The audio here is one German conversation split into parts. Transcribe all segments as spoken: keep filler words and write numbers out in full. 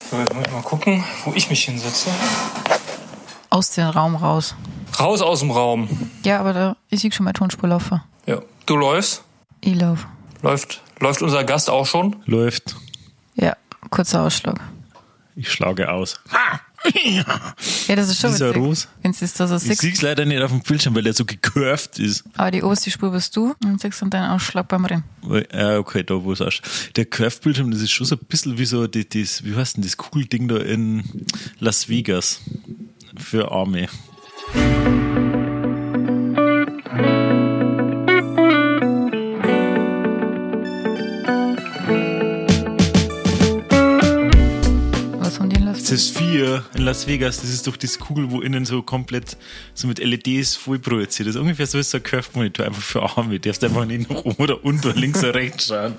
So, jetzt muss ich mal gucken, wo ich mich hinsetze. Aus dem Raum raus. Raus aus dem Raum. Ja, aber da ist ich schon mal Tonspur laufen. Ja. Du läufst? Ich lauf. Läuft. Läuft unser Gast auch schon? Läuft. Ja, kurzer Ausschlag. Ich schlage aus. Ja, das ist schon Dieser witzig. Ros. Wenn es da so Ich siehst. sehe leider nicht auf dem Bildschirm, weil der so gecurved ist. Aber die oberste Spur bist du und siehst dann deinen Ausschlag beim Rennen. Ja, okay, da wo es auch. Der Curved-Bildschirm, das ist schon so ein bisschen wie so, die, das, wie heißt denn das cool Ding da in Las Vegas für Arme. Was haben die in Las Das Sphere in Las Vegas, das ist doch das Kugel, wo innen so komplett so mit L E Ds voll projiziert ist. Ungefähr so ist so ein Curved-Monitor, einfach für Arme. Du darfst einfach nicht nach oben oder unten, links oder rechts schauen.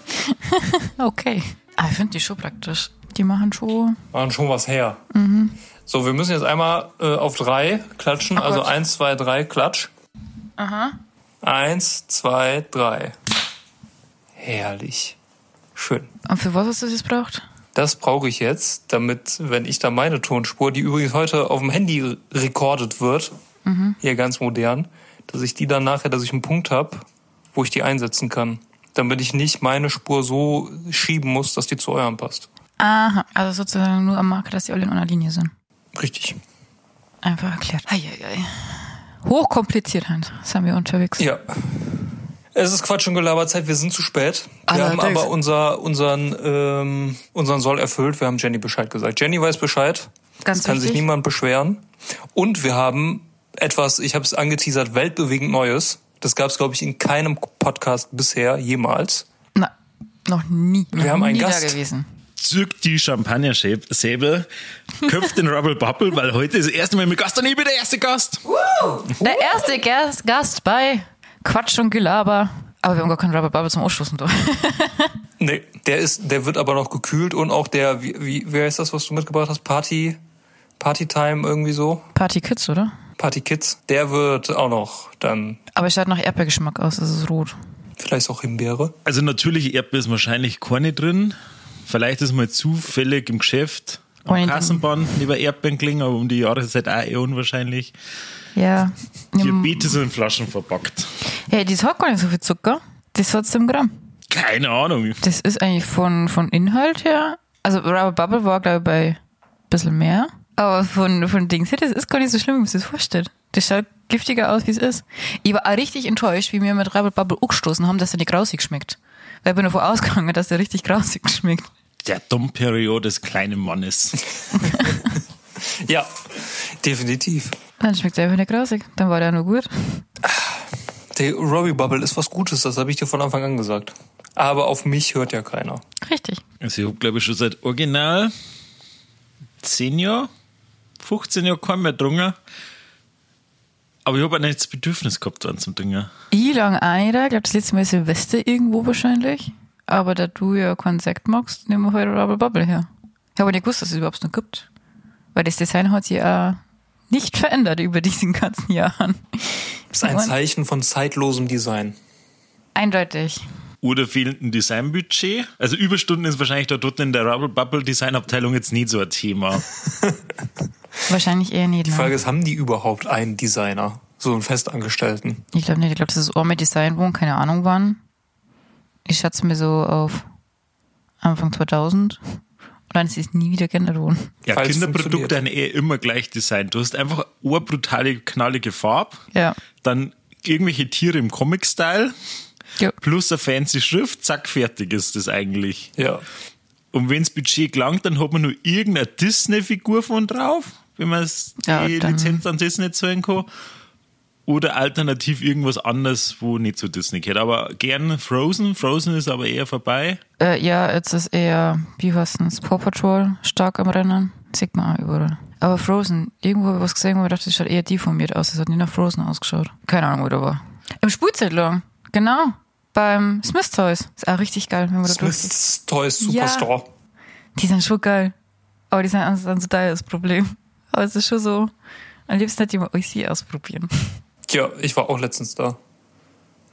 Okay. Ah, ich finde die schon praktisch. Die machen schon. Machen schon was her. Mhm. So, wir müssen jetzt einmal äh, auf drei klatschen. Oh also Gott. eins, zwei, drei, klatsch. Aha. Eins, zwei, drei. Herrlich. Schön. Und für was hast du das braucht? Das brauche ich jetzt, damit, wenn ich da meine Tonspur, die übrigens heute auf dem Handy rekordet wird, mhm. hier ganz modern, dass ich die dann nachher, dass ich einen Punkt habe, wo ich die einsetzen kann. Damit ich nicht meine Spur so schieben muss, dass die zu eurem passt. Aha, also sozusagen nur am Marker, dass die alle in einer Linie sind. Richtig. Einfach erklärt. Eieiei. Hochkompliziert, Hans. Sind wir unterwegs. Ja. Es ist Quatsch und Gelaberzeit, wir sind zu spät. Wir Allerdings. haben aber unser, unseren, ähm, unseren Soll erfüllt. Wir haben Jenny Bescheid gesagt. Jenny weiß Bescheid. Ganz es kann wichtig. sich niemand beschweren. Und wir haben etwas, ich habe es angeteasert, weltbewegend Neues. Das gab es, glaube ich, in keinem Podcast bisher, jemals. Na, noch nie. Wir noch haben einen nie Gast. Da gewesen. Zückt die Champagner-Säbel, köpft den Rubble Bubble, weil heute ist das erste Mal mit Gast und ich bin der erste Gast. Der erste Gast, Gast bei Quatsch und Gelaber. Aber wir haben gar keinen Rubber Bubble zum Ausstoßen da. Nee, der ist, der wird aber noch gekühlt und auch der, wie, wie, wer ist das, was du mitgebracht hast? Party, Party-Time irgendwie so? Party Kids, oder? Party Kids. Der wird auch noch dann, Aber es schaut nach Erdbeergeschmack aus, es ist rot. vielleicht auch Himbeere. Also natürlich Erdbeer ist wahrscheinlich keine drin. Vielleicht ist mal zufällig im Geschäft am Keine Kassenband neben Erdbeeren gelegen, aber um die Jahreszeit auch eher unwahrscheinlich. Ja. Diabetes in Flaschen verpackt. Hey, das hat gar nicht so viel Zucker. Das hat sieben Gramm. Keine Ahnung. Das ist eigentlich von, von Inhalt her, also Rubber Bubble war, glaube ich, bei ein bisschen mehr. Aber von, von Dings her, das ist gar nicht so schlimm, wie man sich das vorstellt. Das schaut giftiger aus, wie es ist. Ich war auch richtig enttäuscht, wie wir mit Rubber Bubble angestoßen haben, dass der nicht grausig schmeckt. Weil ich bin davon ausgegangen, dass der richtig grausig schmeckt. Der Domperiode des kleinen Mannes. Ja, definitiv. Dann schmeckt er einfach nicht grausig. Dann war der nur gut. Der Robbie Bubble ist was Gutes, das habe ich dir von Anfang an gesagt. Aber auf mich hört ja keiner. Richtig. Also ich habe, glaube ich, schon seit original zehn Jahren, fünfzehn Jahren keinen mehr getrunken. Aber ich habe auch nicht das Bedürfnis gehabt, einen zum Trinken. Ich lang ein, ich glaube, das letzte Mal Silvester irgendwo wahrscheinlich. Aber da du ja keinen Sekt magst, nehmen wir heute Rubber Bubble her. Ich habe nicht gewusst, dass es überhaupt noch gibt. Weil das Design hat sich auch nicht verändert über diesen ganzen Jahren. Das ist ein Zeichen von zeitlosem Design. Eindeutig. Oder fehlenden Designbudget. Also Überstunden ist wahrscheinlich da dort in der Rubble Bubble Designabteilung jetzt nicht so ein Thema. Wahrscheinlich eher nicht. Die Frage Ne? ist, haben die überhaupt einen Designer? So einen Festangestellten? Ich glaube nicht. Ich glaube, das ist arme Design, wo keine Ahnung wann. Ich schätze mir so auf Anfang zweitausend. Und dann ist es nie wieder geändert worden. Ja, Falls Kinderprodukte funktioniert. haben eh immer gleich designt. Du hast einfach eine brutale, knallige Farbe, Ja. dann irgendwelche Tiere im Comic-Style, Ja. plus eine fancy Schrift, zack, fertig ist das eigentlich. Ja. Und wenn das Budget gelangt, dann hat man nur irgendeine Disney-Figur von drauf, wenn man es die Ja, dann- Lizenz an Disney zahlen kann. Oder alternativ irgendwas anderes, wo nicht zu Disney geht. Aber gern Frozen. Frozen ist aber eher vorbei. Äh, ja, jetzt ist eher, wie heißt das, Paw Patrol stark am Rennen. Sieht man auch überall. Aber Frozen, irgendwo habe ich was gesehen, wo ich dachte, das schaut eher deformiert aus. Das hat nicht nach Frozen ausgeschaut. Keine Ahnung, wo der war. Im Spielzeitladen. Genau. Beim Smith Toys. Ist auch richtig geil, wenn man da durchgeht. Smith's Toys Superstore. Die sind schon geil. Aber die sind dann so teuer, das Problem. Aber es ist schon so, am liebsten hätte ich mal euch sie ausprobieren. Ja, ich war auch letztens da.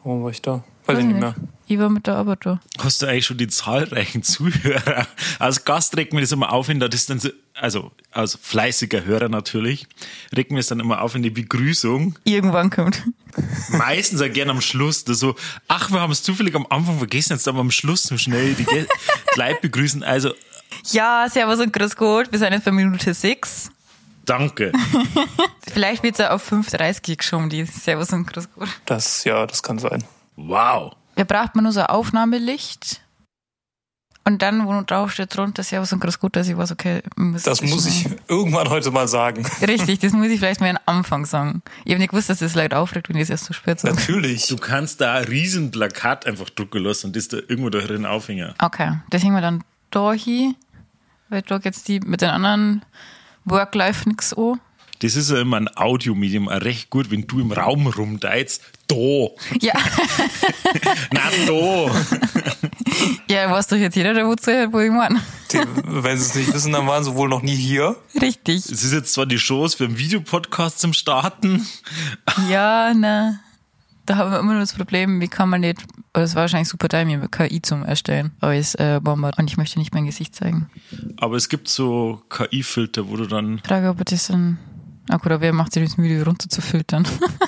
Warum war ich da? Weiß ich nicht mehr. Ich war mit der Arbeit da. Hast du eigentlich schon die zahlreichen Zuhörer? Als Gast regt mir das immer auf, wenn da das dann so, also als fleißiger Hörer natürlich, regt mir es dann immer auf in die Begrüßung. Irgendwann kommt. Meistens auch gerne am Schluss. Das so, ach, wir haben es zufällig am Anfang vergessen, jetzt aber am Schluss so schnell die Ge- Leute begrüßen. Also. Ja, servus und grüß Gott. Wir sind jetzt bei Minute sechs. Danke. Vielleicht wird es ja auf fünf Uhr dreißig geschoben, die Servus und grüß Gott. Das, ja, das kann sein. Wow. Da braucht man nur so ein Aufnahmelicht. Und dann, wo drauf steht drunter, Servus und grüß Gott, dass ich weiß, okay. Muss das muss ich machen. Irgendwann heute mal sagen. Richtig, das muss ich vielleicht mal am Anfang sagen. Ich habe nicht gewusst, dass das Leute aufregt, wenn ich es erst so spät sage. Natürlich. Du kannst da ein riesen Plakat einfach drucken lassen und das da irgendwo da drin aufhängen. Okay, das hängen wir dann da hin, weil da jetzt die mit den anderen Work-Life nix an. Das ist ja immer ein Audiomedium, auch recht gut, wenn du im Raum rumdeizt. Da. Ja. Na, da. Ja, weiß doch jetzt jeder, der wo zuhört, wo ich meine. Die, wenn sie es nicht wissen, dann waren sie wohl noch nie hier. Richtig. Es ist jetzt zwar die Chance für einen Videopodcast zum Starten. Ja, na. Da haben wir immer nur das Problem, wie kann man nicht, das war wahrscheinlich super timing, K I zum Erstellen, aber ist äh, Bomber und ich möchte nicht mein Gesicht zeigen. Aber es gibt so K I-Filter, wo du dann... Ich frage, ob das dann, ach, oder wer macht sich das müde, runter zu filtern?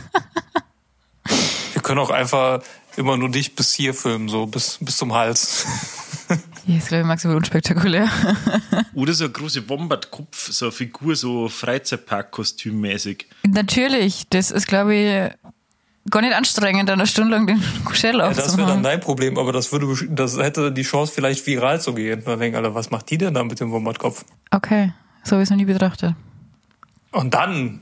Wir können auch einfach immer nur dich bis hier filmen, so bis, bis zum Hals. Ja, ist glaube ich maximal unspektakulär. Oder so eine große Wombat-Kopf, so eine Figur, so Freizeitpark-Kostümmäßig. Natürlich, das ist glaube ich gar nicht anstrengend, eine Stunde lang den Kuschel Ja, aufzumachen. das wäre dann dein Problem, aber das würde, das hätte die Chance vielleicht viral zu gehen. Dann denken alle, was macht die denn da mit dem Wombat-Kopf? Okay, so habe ich es noch nie betrachtet. Und dann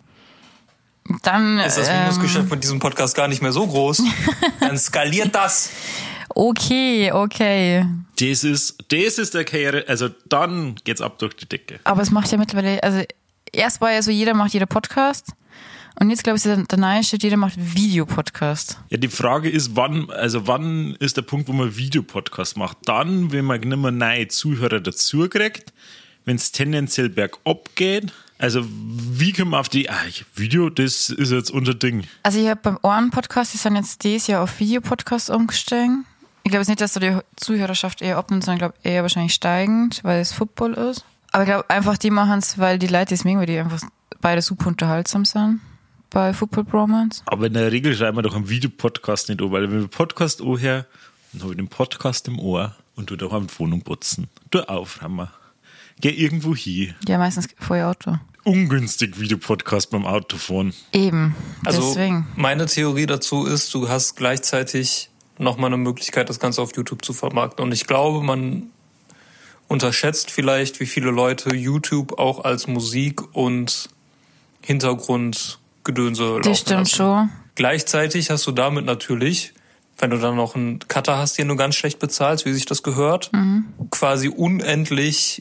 Dann ist das Minusgeschäft ähm, mit diesem Podcast gar nicht mehr so groß. Dann skaliert das. Okay, okay. Das ist, das ist der Karriere, also dann geht's ab durch die Decke. Aber es macht ja mittlerweile, also erst war ja so, jeder macht jeder Podcast. Und jetzt glaube ich, der, der neue steht, jeder macht Videopodcast. Ja, die Frage ist, wann, also wann ist der Punkt, wo man Videopodcast macht? Dann, wenn man nicht mehr neue Zuhörer dazu kriegt, wenn es tendenziell bergab geht. Also wie kommen wir auf die, ah, Video, das ist jetzt unser Ding. Also ich habe beim Ohren-Podcast, die sind jetzt dieses Jahr auf Videopodcast umgestiegen. Ich glaube jetzt nicht, dass da die Zuhörerschaft eher abnimmt, sondern ich glaube eher wahrscheinlich steigend, weil es Football ist. Aber ich glaube einfach, die machen es, weil die Leute es mögen, weil die einfach beide super unterhaltsam sind. Bei Football Bromance. Aber in der Regel schreiben wir doch einen Videopodcast nicht an, weil wenn wir Podcast anhören, dann habe ich den Podcast im Ohr und du daheim die Wohnung putzen, du aufräumen, geh irgendwo hin. Ja, meistens vor ihr Auto. Ungünstig Videopodcast beim Autofahren. Eben, also deswegen. Meine Theorie dazu ist, du hast gleichzeitig nochmal eine Möglichkeit, das Ganze auf YouTube zu vermarkten. Und ich glaube, man unterschätzt vielleicht, wie viele Leute YouTube auch als Musik und Hintergrund Gedönse laufen Das stimmt lassen. schon. Gleichzeitig hast du damit natürlich, wenn du dann noch einen Cutter hast, den du ganz schlecht bezahlst, wie sich das gehört, mhm. quasi unendlich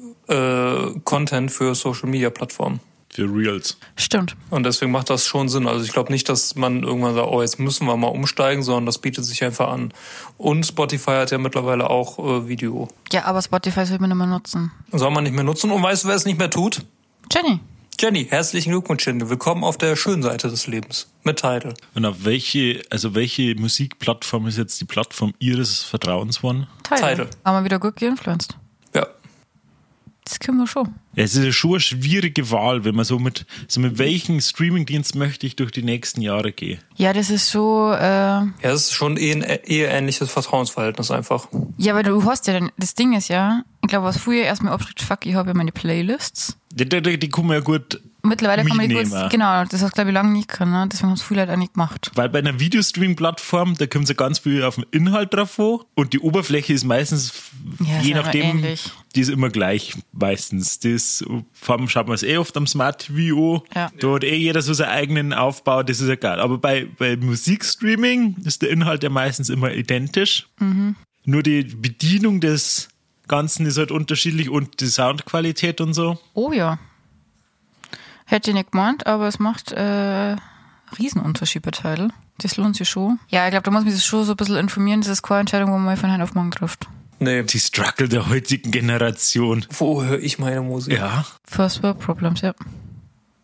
äh, Content für Social-Media-Plattformen. Für Reels. Stimmt. Und deswegen macht das schon Sinn. Also ich glaube nicht, dass man irgendwann sagt, oh, jetzt müssen wir mal umsteigen, sondern das bietet sich einfach an. Und Spotify hat ja mittlerweile auch äh, Video. Ja, aber Spotify soll man nicht mehr nutzen. Soll man nicht mehr nutzen. Und weißt du, wer es nicht mehr tut? Jenny. Jenny, herzlichen Glückwunsch, Jenny. Willkommen auf der schönen Seite des Lebens. Mit Tidal. Und auf welche, also welche Musikplattform ist jetzt die Plattform Ihres Vertrauens geworden? Tidal. Tidal. Haben wir wieder gut geinfluenced. Ja. Das können wir schon. Ja, es ist ja schon eine schwierige Wahl, wenn man so mit, so mit welchem Streamingdienst möchte ich durch die nächsten Jahre gehen. Ja, das ist so, äh... Ja, das ist schon eh ein eheähnliches Vertrauensverhältnis einfach. Ja, weil du hast ja, dann, das Ding ist ja, ich glaube, was früher erstmal abschritt, fuck, ich habe ja meine Playlists. Die, die, die kann man ja gut Mittlerweile kann man die mitnehmen. gut, genau, das hast glaube ich lange nicht können, ne? Deswegen haben es viele Leute auch nicht gemacht. Weil bei einer Videostream-Plattform, da kommt es ja ganz viel auf den Inhalt drauf an und die Oberfläche ist meistens, ja, je ist nachdem, ähnlich. Die ist immer gleich meistens. Das, vor allem schaut man es eh oft am Smart T V an. Ja. Da hat eh jeder so seinen eigenen Aufbau, das ist egal. Aber bei, bei Musikstreaming ist der Inhalt ja meistens immer identisch. Mhm. Nur die Bedienung des Ganzen ist halt unterschiedlich und die Soundqualität und so. Oh ja. Hätte ich nicht gemeint, aber es macht äh, Riesenunterschied bei Tidal. Das lohnt sich schon. Ja, ich glaube, da muss man sich schon so ein bisschen informieren. Das ist keine Entscheidung, wo man von heute auf morgen trifft. Nee. Die Struggle der heutigen Generation. Wo höre ich meine Musik? Ja. First World Problems, ja.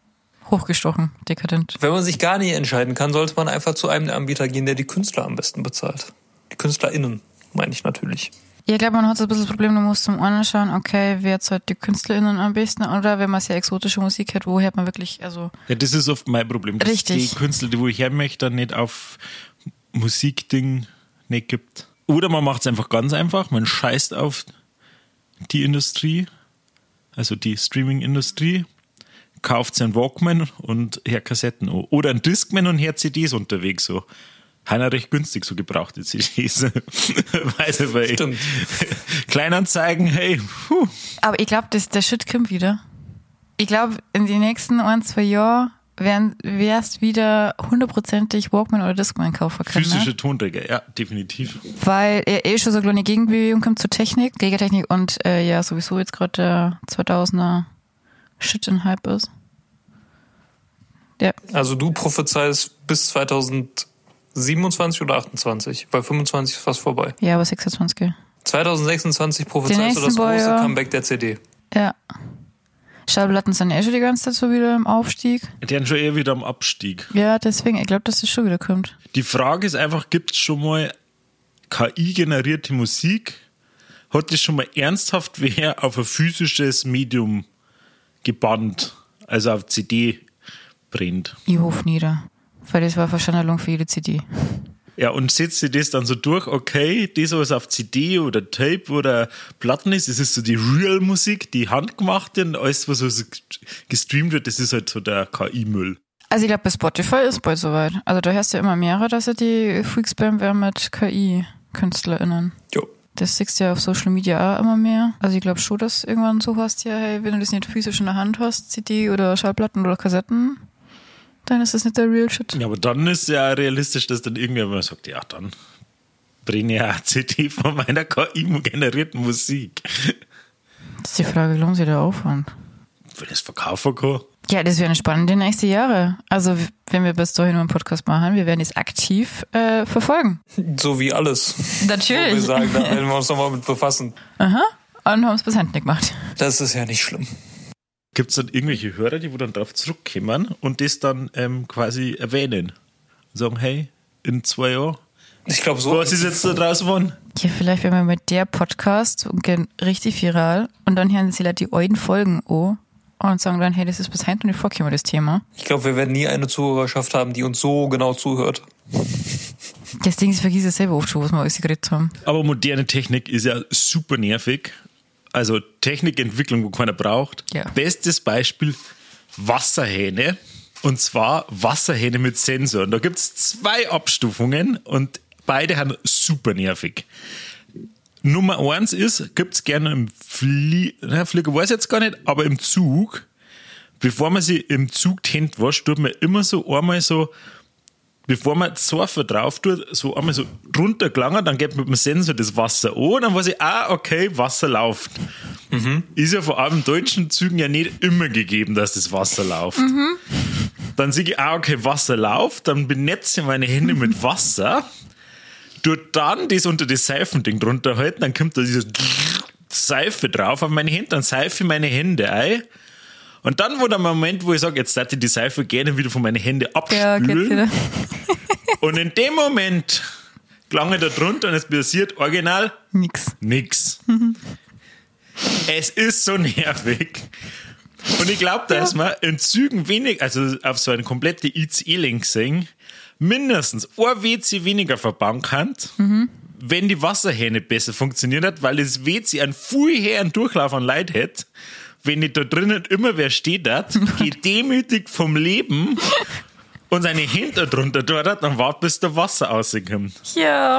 hochgestochen, dekadent. Wenn man sich gar nicht entscheiden kann, sollte man einfach zu einem der Anbieter gehen, der die Künstler am besten bezahlt. Die KünstlerInnen, meine ich natürlich. Ja, ich glaube, man hat so ein bisschen das Problem, du musst zum einen schauen, okay, wer zahlt die KünstlerInnen am besten, oder wenn man sehr exotische Musik hört, wo hört man wirklich, also... Ja, das ist oft mein Problem, dass richtig. die Künstler, die wo ich her möchte, nicht auf Musikding nicht gibt. Oder man macht es einfach ganz einfach, man scheißt auf die Industrie, also die Streaming-Industrie, kauft sein Walkman und hört Kassetten an. Oder ein Discman und hört C Ds unterwegs so. Einer recht günstig, so gebrauchte C Ds. Weiß weil Stimmt. Kleinanzeigen, hey. Puh. Aber ich glaube, der Shit kommt wieder. Ich glaube, in den nächsten ein, zwei Jahren wärst wieder hundertprozentig Walkman oder Discman kaufen können. Physische ne? Tonträger, ja, definitiv. Weil er eh schon so eine kleine Gegenbewegung kommt zur Technik, Gigatechnik und äh, ja, sowieso jetzt gerade der zweitausender Shit in Hype ist. Ja. Also du prophezeist bis zweitausendsiebenundzwanzig oder achtundzwanzig? Weil fünfundzwanzig ist fast vorbei. Ja, aber sechsundzwanzig. zweitausendsechsundzwanzig prophezeist du das Boy, große ja. Comeback der C D. Ja. Schallplatten sind eh schon die ganze Zeit so wieder im Aufstieg. Die sind schon eher wieder am Abstieg. Ja, deswegen, ich glaube, dass das schon wieder kommt. Die Frage ist einfach, gibt es schon mal K I-generierte Musik? Hat das schon mal ernsthaft wer auf ein physisches Medium gebannt, also auf C D brennt? Ich hoffe nieder. Weil das war Verschandlung für jede C D. Ja, und setzt ihr das dann so durch, okay, das, was auf C D oder Tape oder Platten ist, das ist so die Real-Musik, die handgemachte, und alles, was so gestreamt wird, das ist halt so der K I-Müll. Also ich glaube, bei Spotify ist bald soweit. Also da hörst du ja immer mehrere, dass er die Freaks bam werden mit K I-KünstlerInnen. Jo. Das siehst du ja auf Social Media auch immer mehr. Also ich glaube schon, dass irgendwann so hast, ja, hey, wenn du das nicht physisch in der Hand hast, C D oder Schallplatten oder Kassetten, dann ist das nicht der Real Shit. Ja, aber dann ist ja realistisch, dass dann irgendwer mal sagt, ja, dann bringe ich eine C D von meiner K I-generierten Musik. Das ist die Frage, lohnt sich der Aufwand? Wenn ich es verkaufen kann. Ja, das wären spannende nächste Jahre. Also wenn wir bis dahin nur einen Podcast machen, wir werden es aktiv äh, verfolgen. So wie alles. Natürlich. Wo wir sagen, da werden wir uns nochmal mit befassen. Aha, und haben es bis Hand nicht gemacht. Das ist ja nicht schlimm. Gibt es dann irgendwelche Hörer, die wo dann drauf zurückkommen und das dann ähm, quasi erwähnen? Und sagen, hey, in zwei Jahren, Ich glaube so. was ist jetzt da draus geworden? Ja, vielleicht werden wir mit der Podcast und gehen richtig viral und dann hören sie Leute die alten Folgen an und sagen dann, hey, das ist bis heute nicht vorgekommen, das Thema. Ich glaube, wir werden nie eine Zuhörerschaft haben, die uns so genau zuhört. Das Ding, ich vergesse es selber oft schon, was wir alles geredet haben. Aber moderne Technik ist ja super nervig. Also Technikentwicklung, wo keiner braucht. Ja. Bestes Beispiel, Wasserhähne. Und zwar Wasserhähne mit Sensor. Und da gibt es zwei Abstufungen und beide haben super nervig. Nummer eins ist, gibt es gerne im Flie- na, Flieger, weiß ich jetzt gar nicht, aber im Zug, bevor man sich im Zug die Hände wascht, tut man immer so einmal so, bevor man Surfer drauf tut, so einmal so runtergelangen, dann geht mit dem Sensor das Wasser an, und dann weiß ich, ah, okay, Wasser läuft. Mhm. Ist ja vor allem in deutschen Zügen ja nicht immer gegeben, dass das Wasser läuft. Mhm. Dann sehe ich, ah, okay, Wasser läuft, dann benetze ich meine Hände mit Wasser, tue dann das unter das Seifending drunter halten, dann kommt da diese Seife drauf auf meine Hände, dann seife ich meine Hände ein. Und dann war der Moment, wo ich sage, jetzt darf ich die Seife gerne wieder von meinen Händen abspülen. Ja, und in dem Moment klang ich da drunter und es passiert original nix. Nix. Mhm. Es ist so nervig. Und ich glaube, dass ja. man in Zügen wenig, also auf so eine komplette I C E-Link gesehen, mindestens ein W C weniger verbauen kann, mhm. wenn die Wasserhähne besser funktioniert hat, weil das W C einen viel höheren Durchlauf an Leid hätte. Wenn nicht da drinnen immer wer steht hat, geht demütig vom Leben und seine Hände drunter dort, dann wartet, bis der Wasser rauskommt. Ja.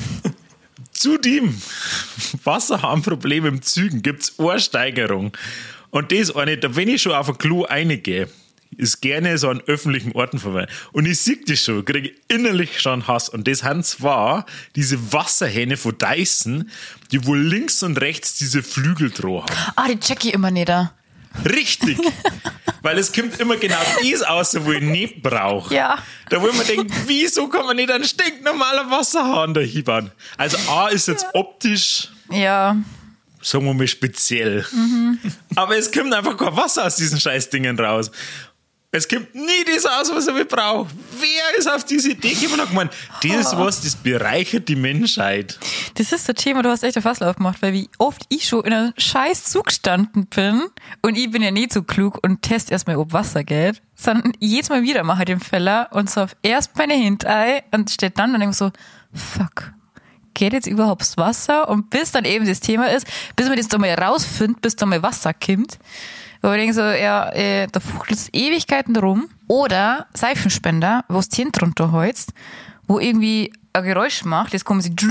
Zudem, Wasserharnprobleme im Zügen gibt es eine Steigerung. Und das ist eine, da wenn ich schon auf ein Klo reingehe, ist gerne so an öffentlichen Orten vorbei. Und ich sehe das schon, kriege innerlich schon Hass. Und das haben zwar diese Wasserhähne von Dyson, die wohl links und rechts diese Flügel dran haben. Ah, die check ich immer nicht da. Richtig. Weil es kommt immer genau das aus, wo ich nicht brauche. Ja. Da wo man denkt, wieso kann man nicht einen stinknormalen Wasserhahn da hinbauen? Also A ist jetzt ja. optisch, ja. sagen wir mal speziell. Mhm. Aber es kommt einfach kein Wasser aus diesen Scheißdingen raus. Es gibt nie das aus, was er braucht. Wer ist auf diese Idee gekommen und hat gemeint, das ist was, das bereichert die Menschheit. Das ist das Thema, du hast echt ein Fass aufgemacht, weil wie oft ich schon in einem scheiß Zug gestanden bin und ich bin ja nicht so klug und teste erstmal, ob Wasser geht, sondern jedes Mal wieder mache ich den Fehler und so auf erst meine Hintei und steht dann und denke so, fuck, geht jetzt überhaupt das Wasser? Und bis dann eben das Thema ist, bis man das doch mal rausfindet, bis da mal Wasser kommt. Wo ich denke so, ja, äh, da fuchtelt es Ewigkeiten rum. Oder Seifenspender, wo es Tien drunter holzt, wo irgendwie ein Geräusch macht, jetzt kommen sie,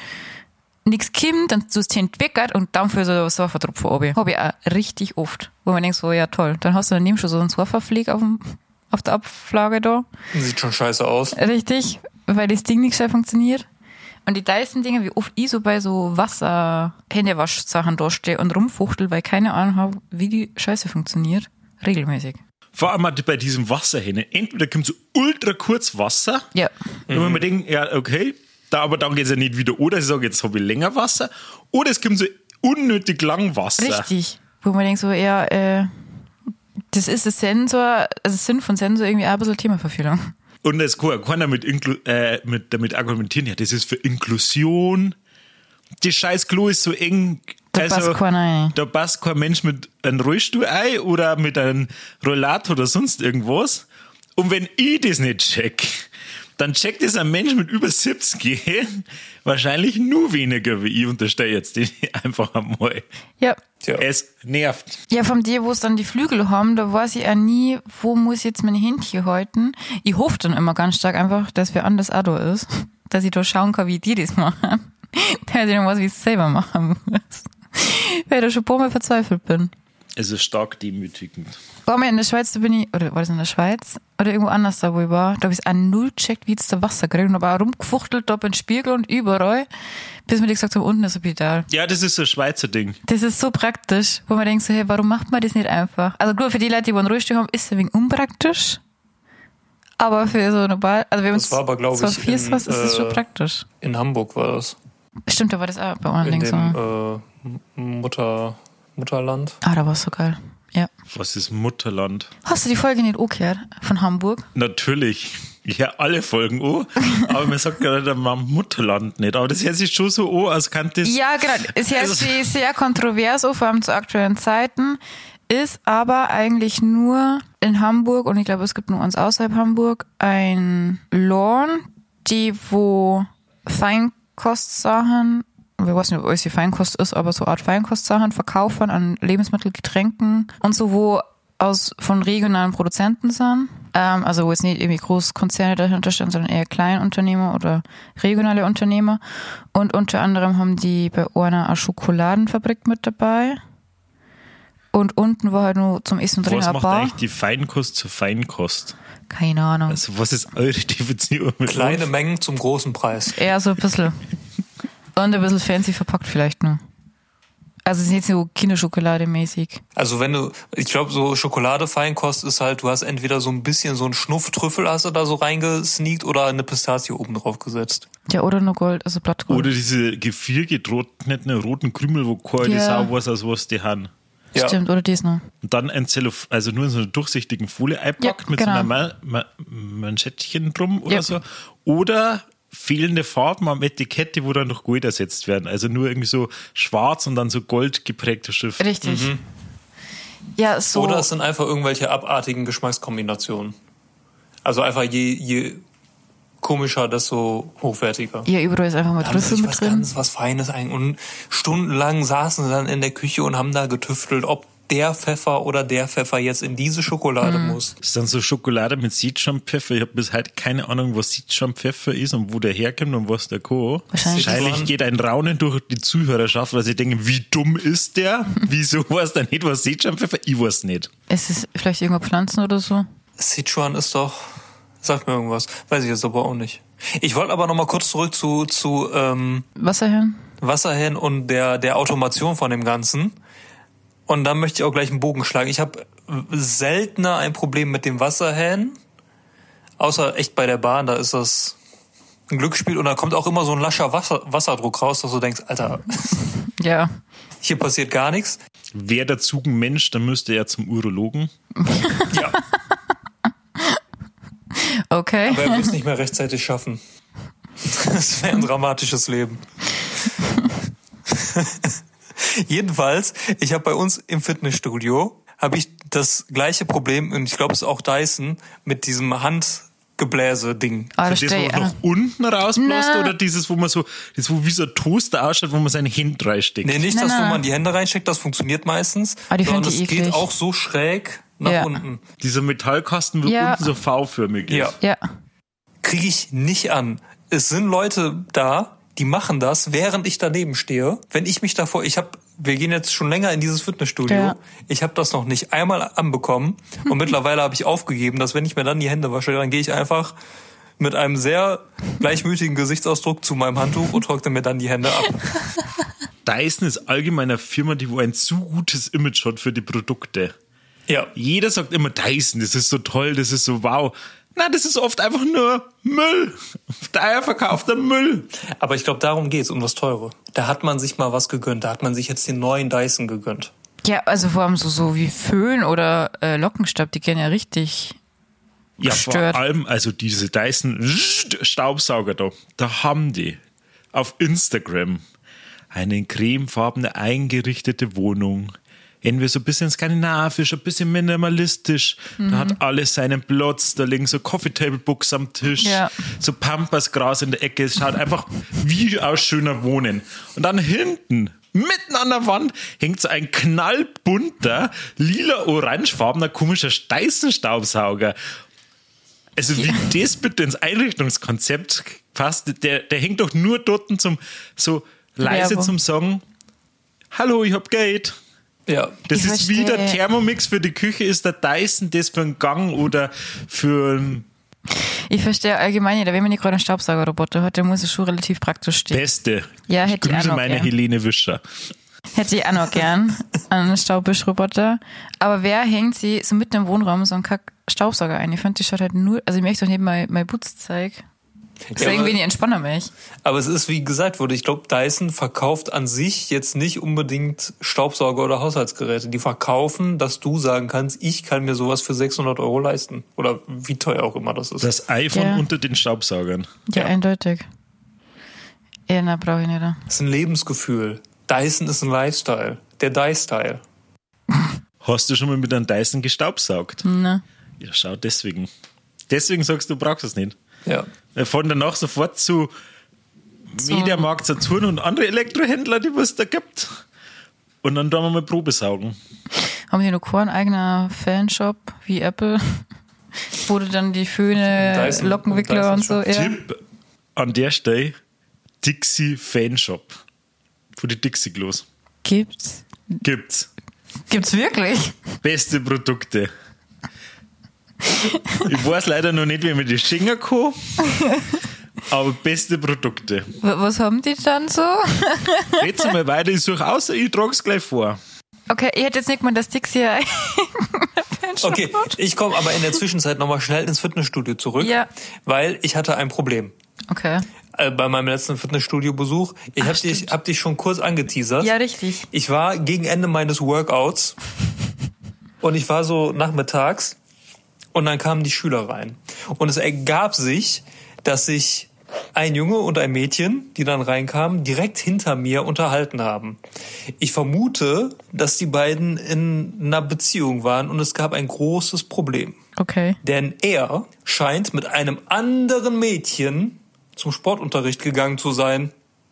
nichts kommt, dann so das Tien weckert und dann für so ein Surfertropfen oben. Habe ich auch richtig oft. Wo man denkt so, ja toll, dann hast du daneben schon so einen Surferflieg auf, dem, auf der Abflage da. Sieht schon scheiße aus. Richtig, weil das Ding nicht schnell funktioniert. Und die geilsten Dinge, wie oft ich so bei so Wasser-Händewasch-Sachen da stehe und rumfuchtel, weil ich keine Ahnung habe, wie die Scheiße funktioniert. Regelmäßig. Vor allem bei diesem Wasserhähne. Entweder kommt so ultra kurz Wasser. Ja. Und wenn man denkt, ja, okay, da, aber dann geht es ja nicht wieder. Oder ich sage, jetzt habe ich länger Wasser. Oder es kommt so unnötig lang Wasser. Richtig. Wo man denkt so, ja, äh, das ist das Sensor, also das Sinn von Sensor irgendwie auch ein bisschen Themaverfehlung. Und es kann keiner mit, äh, mit, damit argumentieren, ja, das ist für Inklusion. Das scheiß Klo ist so eng. Da also, passt keiner ein. Da passt kein Mensch mit einem Rollstuhl ein oder mit einem Rollator oder sonst irgendwas. Und wenn ich das nicht check, dann checkt es ein Mensch mit über siebzig wahrscheinlich nur weniger wie ich, unterstelle jetzt den einfach einmal. Ja. Tja. Es nervt. Ja, von dir, wo es dann die Flügel haben, da weiß ich auch nie, wo muss ich jetzt meine Händchen halten. Ich hoffe dann immer ganz stark einfach, dass wer anders auch da ist, dass ich da schauen kann, wie die das machen. Dass ich dann weiß, wie ich es selber machen muss. Weil ich da schon ein paar Mal verzweifelt bin. Es ist stark demütigend. War mal in der Schweiz, da bin ich, oder war das in der Schweiz? Oder irgendwo anders da, wo ich war. Da habe ich es auch null gecheckt, wie jetzt der Wasser kriegt. Und habe auch rumgefuchtelt, da beim Spiegel und überall. Bis mir die gesagt haben, unten ist ein Pedal. Ja, das ist so ein Schweizer Ding. Das ist so praktisch, wo man denkt so, hey, warum macht man das nicht einfach? Also gut, für die Leute, die einen Rollstuhl haben, ist es ein wenig unpraktisch. Aber für so normal, also wenn man Das war aber, glaube so ich, viel ist, in, was, ist es schon äh, praktisch. In Hamburg war das. Stimmt, da war das auch bei uns In links dem so. äh, Mutter, Mutterland. Ah, da war es so geil. Ja. Was ist Mutterland? Hast du die Folge nicht angehört von Hamburg? Natürlich. Ja, alle Folgen an. Aber man sagt gerade mal Mutterland nicht. Aber das hört sich schon so an, als kann das... Ja, genau. Es hört sich sehr kontrovers an, vor allem zu aktuellen Zeiten. Ist aber eigentlich nur in Hamburg, und ich glaube, es gibt nur uns außerhalb Hamburg, ein Laden, die wo Feinkostsachen, ich weiß nicht, ob alles die Feinkost ist, aber so eine Art Feinkostsachen verkaufen an Lebensmittel, Getränken und so, wo aus von regionalen Produzenten sind. Ähm, also wo jetzt nicht irgendwie Großkonzerne dahinter stehen, sondern eher Kleinunternehmer oder regionale Unternehmer. Und unter anderem haben die bei einer eine Schokoladenfabrik mit dabei. Und unten war halt nur zum Essen drin Was eine macht Bar. eigentlich die Feinkost zur Feinkost? Keine Ahnung. Also was ist eure Definition? mit Kleine auf? Mengen zum großen Preis. Eher so ein bisschen. Und ein bisschen fancy verpackt vielleicht nur. Also es ist jetzt so Kinderschokolade-mäßig. Also wenn du, ich glaube, so Schokolade-Feinkost ist halt, du hast entweder so ein bisschen so einen Schnuff-Trüffel hast du da so reingesneakt oder eine Pistazie oben drauf gesetzt. Ja, oder nur Gold, also Blattgold. Oder diese gefriergetrockneten roten Krümel, wo keine Ja. Sau weiß, aus was die haben. Ja. Stimmt, oder das noch. Und dann ein Zellof, also nur in so einer durchsichtigen Folie einpackt Ja, mit genau. so einer Ma Ma Manschettchen drum oder Ja. so. Oder fehlende Farben am Etikette, wo dann noch Gold ersetzt werden. Also nur irgendwie so schwarz und dann so gold geprägte Schrift. Richtig. Ja, so. Oder es sind einfach irgendwelche abartigen Geschmackskombinationen. Also einfach je, je komischer, desto hochwertiger. Ja, überall ist einfach mal Da haben sie Trüffel sich mit was drin. ganz was Feines ein und stundenlang saßen sie dann in der Küche und haben da getüftelt, ob der Pfeffer oder der Pfeffer jetzt in diese Schokolade Mhm. muss. Das ist dann so Schokolade mit Sitschanpfeffer. Ich habe bis heute keine Ahnung, was Sitschanpfeffer ist und wo der herkommt und was der kann. Wahrscheinlich. Wahrscheinlich geht ein Raunen durch die Zuhörerschaft, weil sie denken, wie dumm ist der? Wieso weiß der nicht, was Sitschanpfeffer? Ich weiß nicht. Ist es vielleicht irgendwo Pflanzen oder so? Sichuan ist doch, sagt mir irgendwas, weiß ich jetzt aber auch nicht. Ich wollte aber noch mal kurz zurück zu, zu ähm, Wasserhirn? Wasserhähnen und der, der Automation von dem Ganzen. Und dann möchte ich auch gleich einen Bogen schlagen. Ich habe seltener ein Problem mit dem Wasserhähnen, außer echt bei der Bahn, da ist das ein Glücksspiel und da kommt auch immer so ein lascher Wasser, Wasserdruck raus, dass du denkst, Alter, Ja. hier passiert gar nichts. Wäre der Zug ein Mensch, dann müsste er zum Urologen. Ja. Okay. Aber er wird es nicht mehr rechtzeitig schaffen. Das wäre ein dramatisches Leben. Jedenfalls, ich habe bei uns im Fitnessstudio, habe ich das gleiche Problem, und ich glaube, es ist auch Dyson, mit diesem Handgebläse-Ding. Ah, Also das das, wo steht man nach unten rausbläst, Na. oder dieses, wo man so, das, wo wie so ein Toaster ausschaut, wo man seine Hände reinsteckt? Nee, nicht Na, das, wo na. man die Hände reinsteckt, das funktioniert meistens. Ah, die sondern find es ich geht eklig. auch so schräg nach Ja. unten. Dieser Metallkasten, wo Ja. unten so V-förmig ist. Ja. Ja. Kriege ich nicht an. Es sind Leute da, die machen das, während ich daneben stehe. Wenn ich mich davor, ich habe, wir gehen jetzt schon länger in dieses Fitnessstudio. Ja. Ich habe das noch nicht einmal anbekommen und mittlerweile habe ich aufgegeben, dass wenn ich mir dann die Hände wasche, dann gehe ich einfach mit einem sehr gleichmütigen Gesichtsausdruck zu meinem Handtuch und trockne mir dann die Hände ab. Dyson ist allgemein eine Firma, die wo ein zu gutes Image hat für die Produkte. Ja. Jeder sagt immer Dyson, das ist so toll, das ist so wow. Na, das ist oft einfach nur Müll. Daher verkauft er Müll. Aber ich glaube, darum geht's, um das Teure. Da hat man sich mal was gegönnt. Da hat man sich jetzt den neuen Dyson gegönnt. Ja, also vor allem so, so wie Föhn oder äh, Lockenstab, die gehen ja richtig Ja, gestört. vor allem, also diese Dyson Staubsauger da, da haben die auf Instagram eine cremefarbene eingerichtete Wohnung. Entweder so ein bisschen skandinavisch, ein bisschen minimalistisch. Mhm. Da hat alles seinen Platz, da liegen so Coffee Table Books am Tisch, Ja. so Pampasgras in der Ecke. Es schaut einfach wie aus schöner Wohnen. Und dann hinten, mitten an der Wand, hängt so ein knallbunter, lila-orangefarbener, komischer Dyson-Staubsauger. Also wie das bitte ins Einrichtungskonzept passt, der, der hängt doch nur dort zum so leise Werbung. zum Sagen, hallo, ich hab Geld. Ja. Das Ich ist wie der verstehe. Thermomix für die Küche, ist der Dyson das für einen Gang oder für ein Ich verstehe allgemein jeder, wenn man nicht gerade einen Staubsaugerroboter hat, dann muss es schon relativ praktisch stehen. Beste. Ja, ich hätte ich auch grüße noch meine gern. Helene Wischer. Hätte ich auch noch gern einen Staubwischroboter. Aber wer hängt sie so mitten im Wohnraum so einen Kack-Staubsauger ein? Ich fand, die schaut halt nur, also ich möchte doch nicht mal mein Putz zeigen. Das ist Ja, irgendwie aber- nicht entspanner mich. Aber es ist, wie gesagt wurde, ich glaube, Dyson verkauft an sich jetzt nicht unbedingt Staubsauger oder Haushaltsgeräte. Die verkaufen, dass du sagen kannst, ich kann mir sowas für sechshundert Euro leisten. Oder wie teuer auch immer das ist. Das iPhone Ja. unter den Staubsaugern. Ja, Ja. eindeutig. Ja, na, brauche ich nicht. Das ist ein Lebensgefühl. Dyson ist ein Lifestyle. Der Dy-Style. Hast du schon mal mit einem Dyson gestaubsaugt? Ne. Ja, schau, deswegen. Deswegen sagst du, du brauchst es nicht. Ja. Wir fahren danach sofort zu Mediamarkt, Saturn und andere Elektrohändler, die was da gibt. Und dann tun wir mal Probesaugen. Haben die noch keinen eigenen Fanshop wie Apple? Wo du dann die Föhne, Dyson- Lockenwickler und so. Dyson Ja. Tipp an der Stelle: Dixie Fanshop. Von die Dixie Klos. Gibt's? Gibt's. Gibt's wirklich? Beste Produkte. Ich weiß leider noch nicht, wie man die schenken kann, aber beste Produkte. W- Was haben die dann so? Jetzt mal weiter, ich suche aus, ich trage es gleich vor. Okay, ich hätte jetzt nicht mal das Dixie ein Fanshop Okay, hat. ich komme aber in der Zwischenzeit nochmal schnell ins Fitnessstudio zurück, Ja. weil ich hatte ein Problem. Okay. Äh, Bei meinem letzten Fitnessstudio-Besuch. Ich Ach, habe dich, stimmt. hab dich schon kurz angeteasert. Ja, richtig. Ich war gegen Ende meines Workouts und ich war so nachmittags und dann kamen die Schüler rein. Und es ergab sich, dass sich ein Junge und ein Mädchen, die dann reinkamen, direkt hinter mir unterhalten haben. Ich vermute, dass die beiden in einer Beziehung waren und es gab ein großes Problem. Okay. Denn er scheint mit einem anderen Mädchen zum Sportunterricht gegangen zu sein.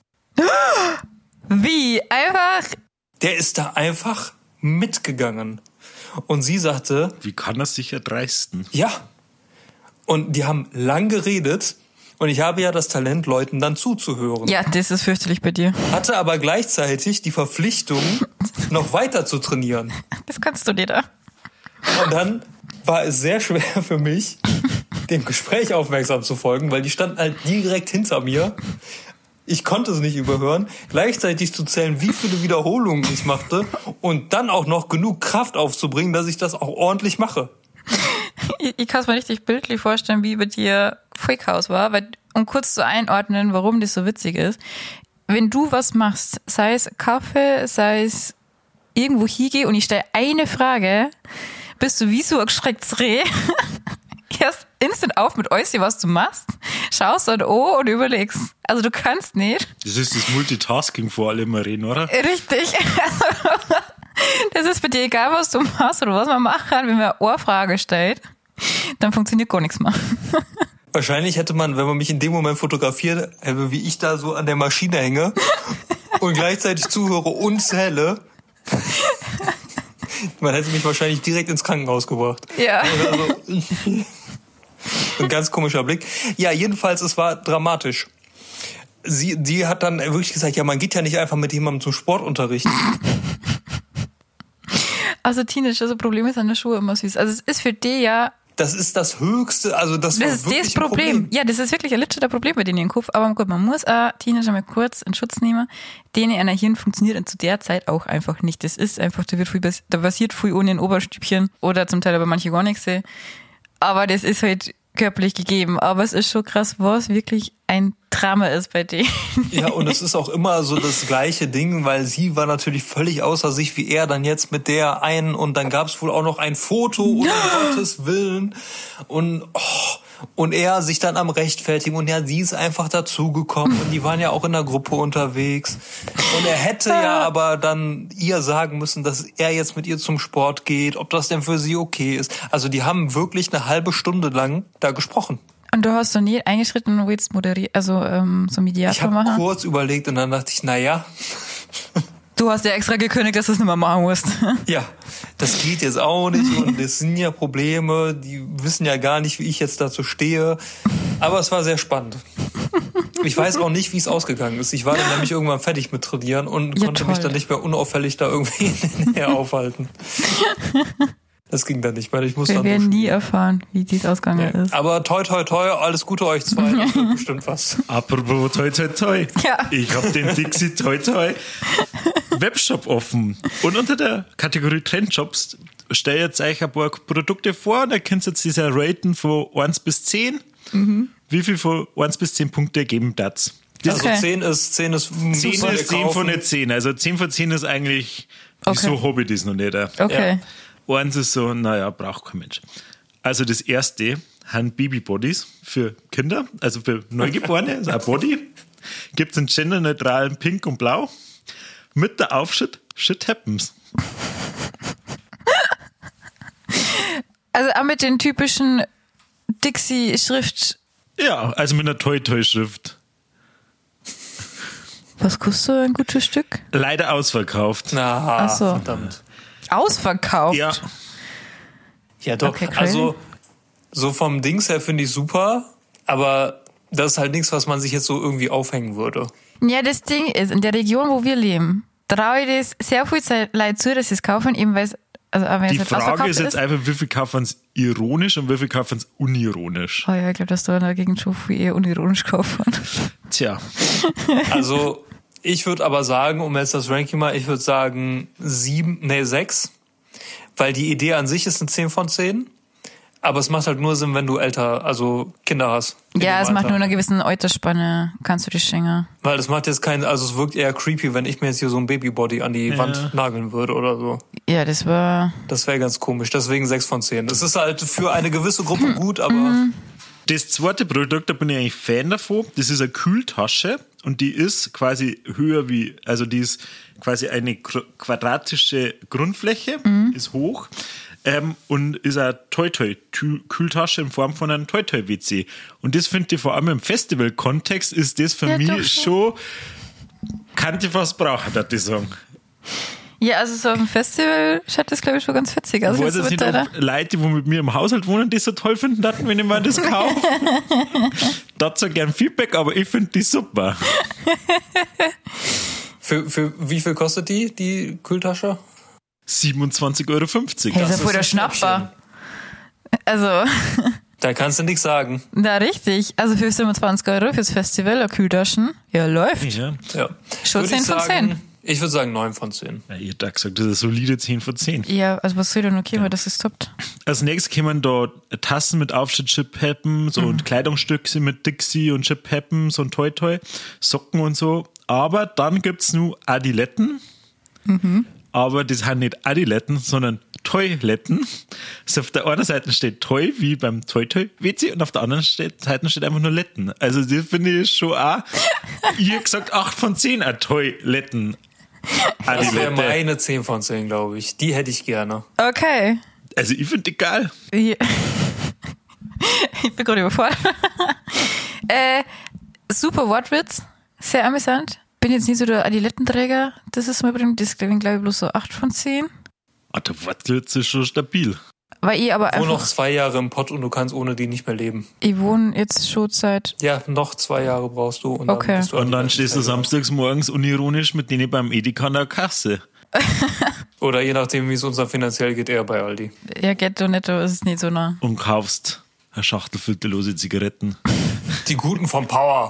Wie? Einfach. Der ist da einfach mitgegangen. Und sie sagte, Wie kann er sich erdreisten? ja. Und die haben lang geredet. Und ich habe ja das Talent, Leuten dann zuzuhören. Ja, das ist fürchterlich bei dir. Hatte aber gleichzeitig die Verpflichtung, noch weiter zu trainieren. Das kannst du dir da. Und dann war es sehr schwer für mich, dem Gespräch aufmerksam zu folgen, weil die standen halt direkt hinter mir. Ich konnte es nicht überhören, gleichzeitig zu zählen, wie viele Wiederholungen ich machte und dann auch noch genug Kraft aufzubringen, dass ich das auch ordentlich mache. Ich, ich kann es mir richtig bildlich vorstellen, wie bei dir Freakhouse war, weil, um kurz zu einordnen, warum das so witzig ist. Wenn du was machst, sei es Kaffee, sei es irgendwo hingehe und ich stelle eine Frage, bist du wie so ein geschrecktes Reh. Erst instant auf mit alles, was du machst, schaust dann an und überlegst. Also du kannst nicht. Das ist das Multitasking vor allem, Marien, oder? Richtig. Das ist für dich egal, was du machst oder was man machen kann, wenn man eine Frage stellt, dann funktioniert gar nichts mehr. Wahrscheinlich hätte man, wenn man mich in dem Moment fotografiert, wie ich da so an der Maschine hänge und gleichzeitig zuhöre und zähle, man hätte mich wahrscheinlich direkt ins Krankenhaus gebracht. Ja. Also, ein ganz komischer Blick. Ja, jedenfalls, es war dramatisch. Sie, die hat dann wirklich gesagt, ja, man geht ja nicht einfach mit jemandem zum Sportunterricht. Also Teenager, Problem ist an der Schuhe immer süß. Also es ist für die ja... Das ist das Höchste, also das, das war ist wirklich das Problem. Problem. Ja, das ist wirklich ein legitimes Problem bei denen im Kopf. Aber gut, man muss auch Teenager mal kurz in Schutz nehmen. Denen ein Hirn funktioniert zu der Zeit auch einfach nicht. Das ist einfach, da wird viel, da passiert viel ohne ein Oberstübchen oder zum Teil aber manche gar nichts. Aber das ist halt körperlich gegeben. Aber es ist schon krass, was wirklich ein Drama ist bei denen. Ja, und es ist auch immer so das gleiche Ding, weil sie war natürlich völlig außer sich, wie er dann jetzt mit der einen, und dann gab es wohl auch noch ein Foto, um Gottes Willen, und oh, und er sich dann am rechtfertigen, und ja, sie ist einfach dazugekommen und die waren ja auch in der Gruppe unterwegs und er hätte ja aber dann ihr sagen müssen, dass er jetzt mit ihr zum Sport geht, ob das denn für sie okay ist. Also die haben wirklich eine halbe Stunde lang da gesprochen. Und du hast doch nie eingeschritten und willst moderieren, also ähm, so Mediator machen? Ich habe kurz überlegt und dann dachte ich, naja. Du hast ja extra gekündigt, dass du es nicht mehr machen musst. Ja, das geht jetzt auch nicht und es sind ja Probleme, die wissen ja gar nicht, wie ich jetzt dazu stehe. Aber es war sehr spannend. Ich weiß auch nicht, wie es ausgegangen ist. Ich war dann nämlich irgendwann fertig mit Trainieren und ja, konnte toll. mich dann nicht mehr unauffällig da irgendwie näher aufhalten. Das ging dann nicht mehr. Ich muss Wir dann werden duschen. nie erfahren, wie dies ausgegangen Ja. ist. Aber toi, toi, toi, alles Gute euch zwei. Das wird bestimmt was. Apropos toi, toi, toi. Ja. Ich habe den Dixie Toi Toi Webshop offen. Und unter der Kategorie Trendjobs stelle jetzt euch ein paar Produkte vor. Da könnt ihr jetzt diese raten von eins bis zehn. Mhm. Wie viel von eins bis zehn Punkte geben das? Also Okay. zehn ist zehn ist zehn ist zehn von der zehn. Also zehn von zehn ist eigentlich, Okay. wieso habe ich das noch nicht? Okay. Eins ist so, naja, braucht kein Mensch. Also das erste sind Babybodies für Kinder, also für Neugeborene, also ein Body. Gibt es in genderneutralen Pink und Blau. Mit der Aufschrift, Shit happens. Also auch mit den typischen Dixie-Schrift. Ja, also mit einer Toi-Toi-Schrift. Was kostet so ein gutes Stück? Leider ausverkauft. Na, Ach so. verdammt. Ausverkauft? Ja, Ja, doch. Okay, crazy. Also, so vom Dings her finde ich super, aber das ist halt nichts, was man sich jetzt so irgendwie aufhängen würde. Ja, das Ding ist, in der Region, wo wir leben, traue ich das sehr viel Leute zu, dass sie es kaufen, eben weil es, also auch wenn die es nicht Frage ausverkauft ist jetzt einfach, wie viel kaufen es ironisch und wie viel kaufen es unironisch? Oh ja, ich glaube, dass da in der Gegend schon viel eher unironisch kaufen. Tja, Also, ich würde aber sagen, um jetzt das Ranking mal, ich würde sagen sieben, nee, sechs. Weil die Idee an sich ist eine zehn von zehn. Aber es macht halt nur Sinn, wenn du älter, also Kinder hast. in Ja, dem es macht Alter. nur eine gewisse Altersspanne, kannst du dich schenken. Weil das macht jetzt keinen, also es wirkt eher creepy, wenn ich mir jetzt hier so ein Babybody an die Ja. Wand nageln würde oder so. Ja, das war... Das wäre ganz komisch. Deswegen sechs von zehn. Das ist halt für eine gewisse Gruppe gut, aber das zweite Produkt, da bin ich eigentlich Fan davon. Das ist eine Kühltasche und die ist quasi höher wie, also die ist quasi eine qu- quadratische Grundfläche, ist hoch ähm, und ist eine Toi-Toi-Kühltasche in Form von einem Toi-Toi-W C. Und das finde ich vor allem im Festival-Kontext ist das für Ja, doch mich schon. schon, kann ich fast brauchen, würde ich sagen. Ja, also so auf dem Festival schaut das, glaube ich, schon ganz witzig aus. Ich weiß jetzt jetzt mit nicht, deiner- ob Leute, die mit mir im Haushalt wohnen, das so toll finden, dachten, wenn ich mir das kaufe. Dazu gern Feedback, aber ich finde die super. für, für wie viel kostet die, die Kühltasche? siebenundzwanzig Euro fünfzig. Hey, das Das ist ja voll ist der ein Schnapper. Also, Da kannst du nichts sagen. na richtig. Also für siebenundzwanzig Euro fürs Festival, eine Kühltaschen. Ja, läuft. Ja. Ja. Schon Würde ich zehn von sagen, zehn. Ich würde sagen neun von zehn. Ja, ihr habt da gesagt, das ist eine solide zehn von zehn. Ja, also was soll denn okay, weil das ist toppt. Als nächstes kommen da Tassen mit Aufschrift Chip Happens Mhm. und Kleidungsstücke mit Dixie und Chip Happens und Toi Toi, Socken und so. Aber dann gibt's nur Adiletten. Mhm. Aber das sind nicht Adiletten, sondern Toiletten. Also auf der einen Seite steht Toi, wie beim Toi-Toi-W C, und auf der anderen Seite steht einfach nur Letten. Also das finde ich schon auch, ich hätte gesagt acht von zehn auch Toiletten. Das wäre meine zehn von zehn, glaube ich. Die hätte ich gerne. Okay. Also ich finde die geil. Ja. Ich bin gerade überfordert. äh, super Wortwitz. Sehr amüsant. Bin jetzt nicht so der Adilettenträger. Das ist mal bringt. Das glaube ich bloß so acht von zehn. Ah, der Wortwitz ist schon stabil. Weil ich aber Ich wohne einfach, noch zwei Jahre im Pott und du kannst ohne die nicht mehr leben. ich wohne jetzt schon seit, Ja, noch zwei Jahre brauchst du. Und Okay. Dann bist du Und dann Adiletten- stehst du samstags morgens unironisch mit denen beim Edeka an der Kasse. Oder je nachdem, wie es uns dann finanziell geht, eher bei Aldi. ja, Ghetto Netto ist es nicht so nah. Und kaufst eine Schachtel filterlose Zigaretten. Die guten vom Power.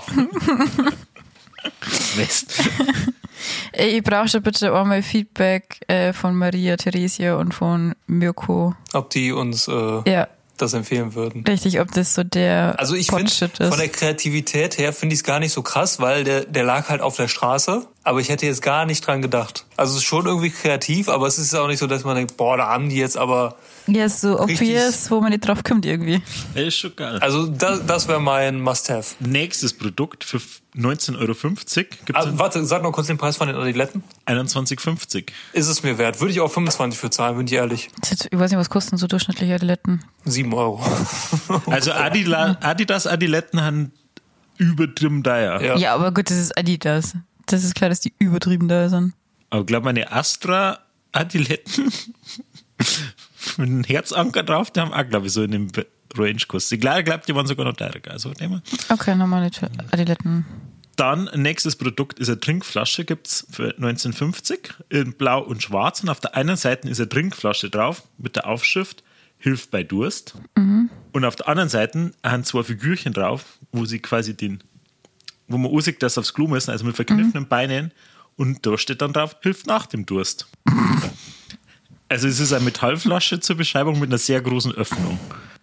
West. Ey, ich brauche schon bitte einmal Feedback äh, von Maria, Theresia und von Mirko. Ob die uns äh, Ja, das empfehlen würden. richtig, ob das so der Also ich finde, Potshit ist. von der Kreativität her finde ich es gar nicht so krass, weil der, der lag halt auf der Straße, aber ich hätte jetzt gar nicht dran gedacht. Also es ist schon irgendwie kreativ, aber es ist auch nicht so, dass man denkt, boah, da haben die jetzt aber... Ja, so Richtig. obvious, wo man nicht drauf kommt irgendwie. Das ist schon geil. Also das, das wäre mein Must-Have. Nächstes Produkt für neunzehn Euro fünfzig gibt es Also, warte, sag noch kurz den Preis von den Adiletten. einundzwanzig fünfzig. Ist es mir wert. Würde ich auch fünfundzwanzig für zahlen, bin ich ehrlich. Das ist jetzt- Ich weiß nicht, was kosten so durchschnittliche Adiletten. sieben Euro. Also Adila, Adidas Adiletten haben übertrieben teuer. Ja. Ja. aber gut, das ist Adidas. Das ist klar, dass die übertrieben da sind. Aber ich glaube, meine Astra Adiletten mit einem Herzanker drauf, die haben auch, glaube ich, so in dem Range gekostet. Ich glaube, glaub, die waren sogar noch teurer. Also, nehmen wir. Okay, normale Adiletten. Dann, nächstes Produkt ist eine Trinkflasche, gibt's für neunzehn fünfzig in blau und schwarz. Und auf der einen Seite ist eine Trinkflasche drauf mit der Aufschrift Hilft bei Durst. Mhm. Und auf der anderen Seite haben zwei Figürchen drauf, wo sie quasi den, wo man aussieht, dass sie aufs Klo müssen, also mit verkniffenen mhm. Beinen. Und da steht dann drauf, Hilft nach dem Durst. Also es ist eine Metallflasche zur Beschreibung mit einer sehr großen Öffnung.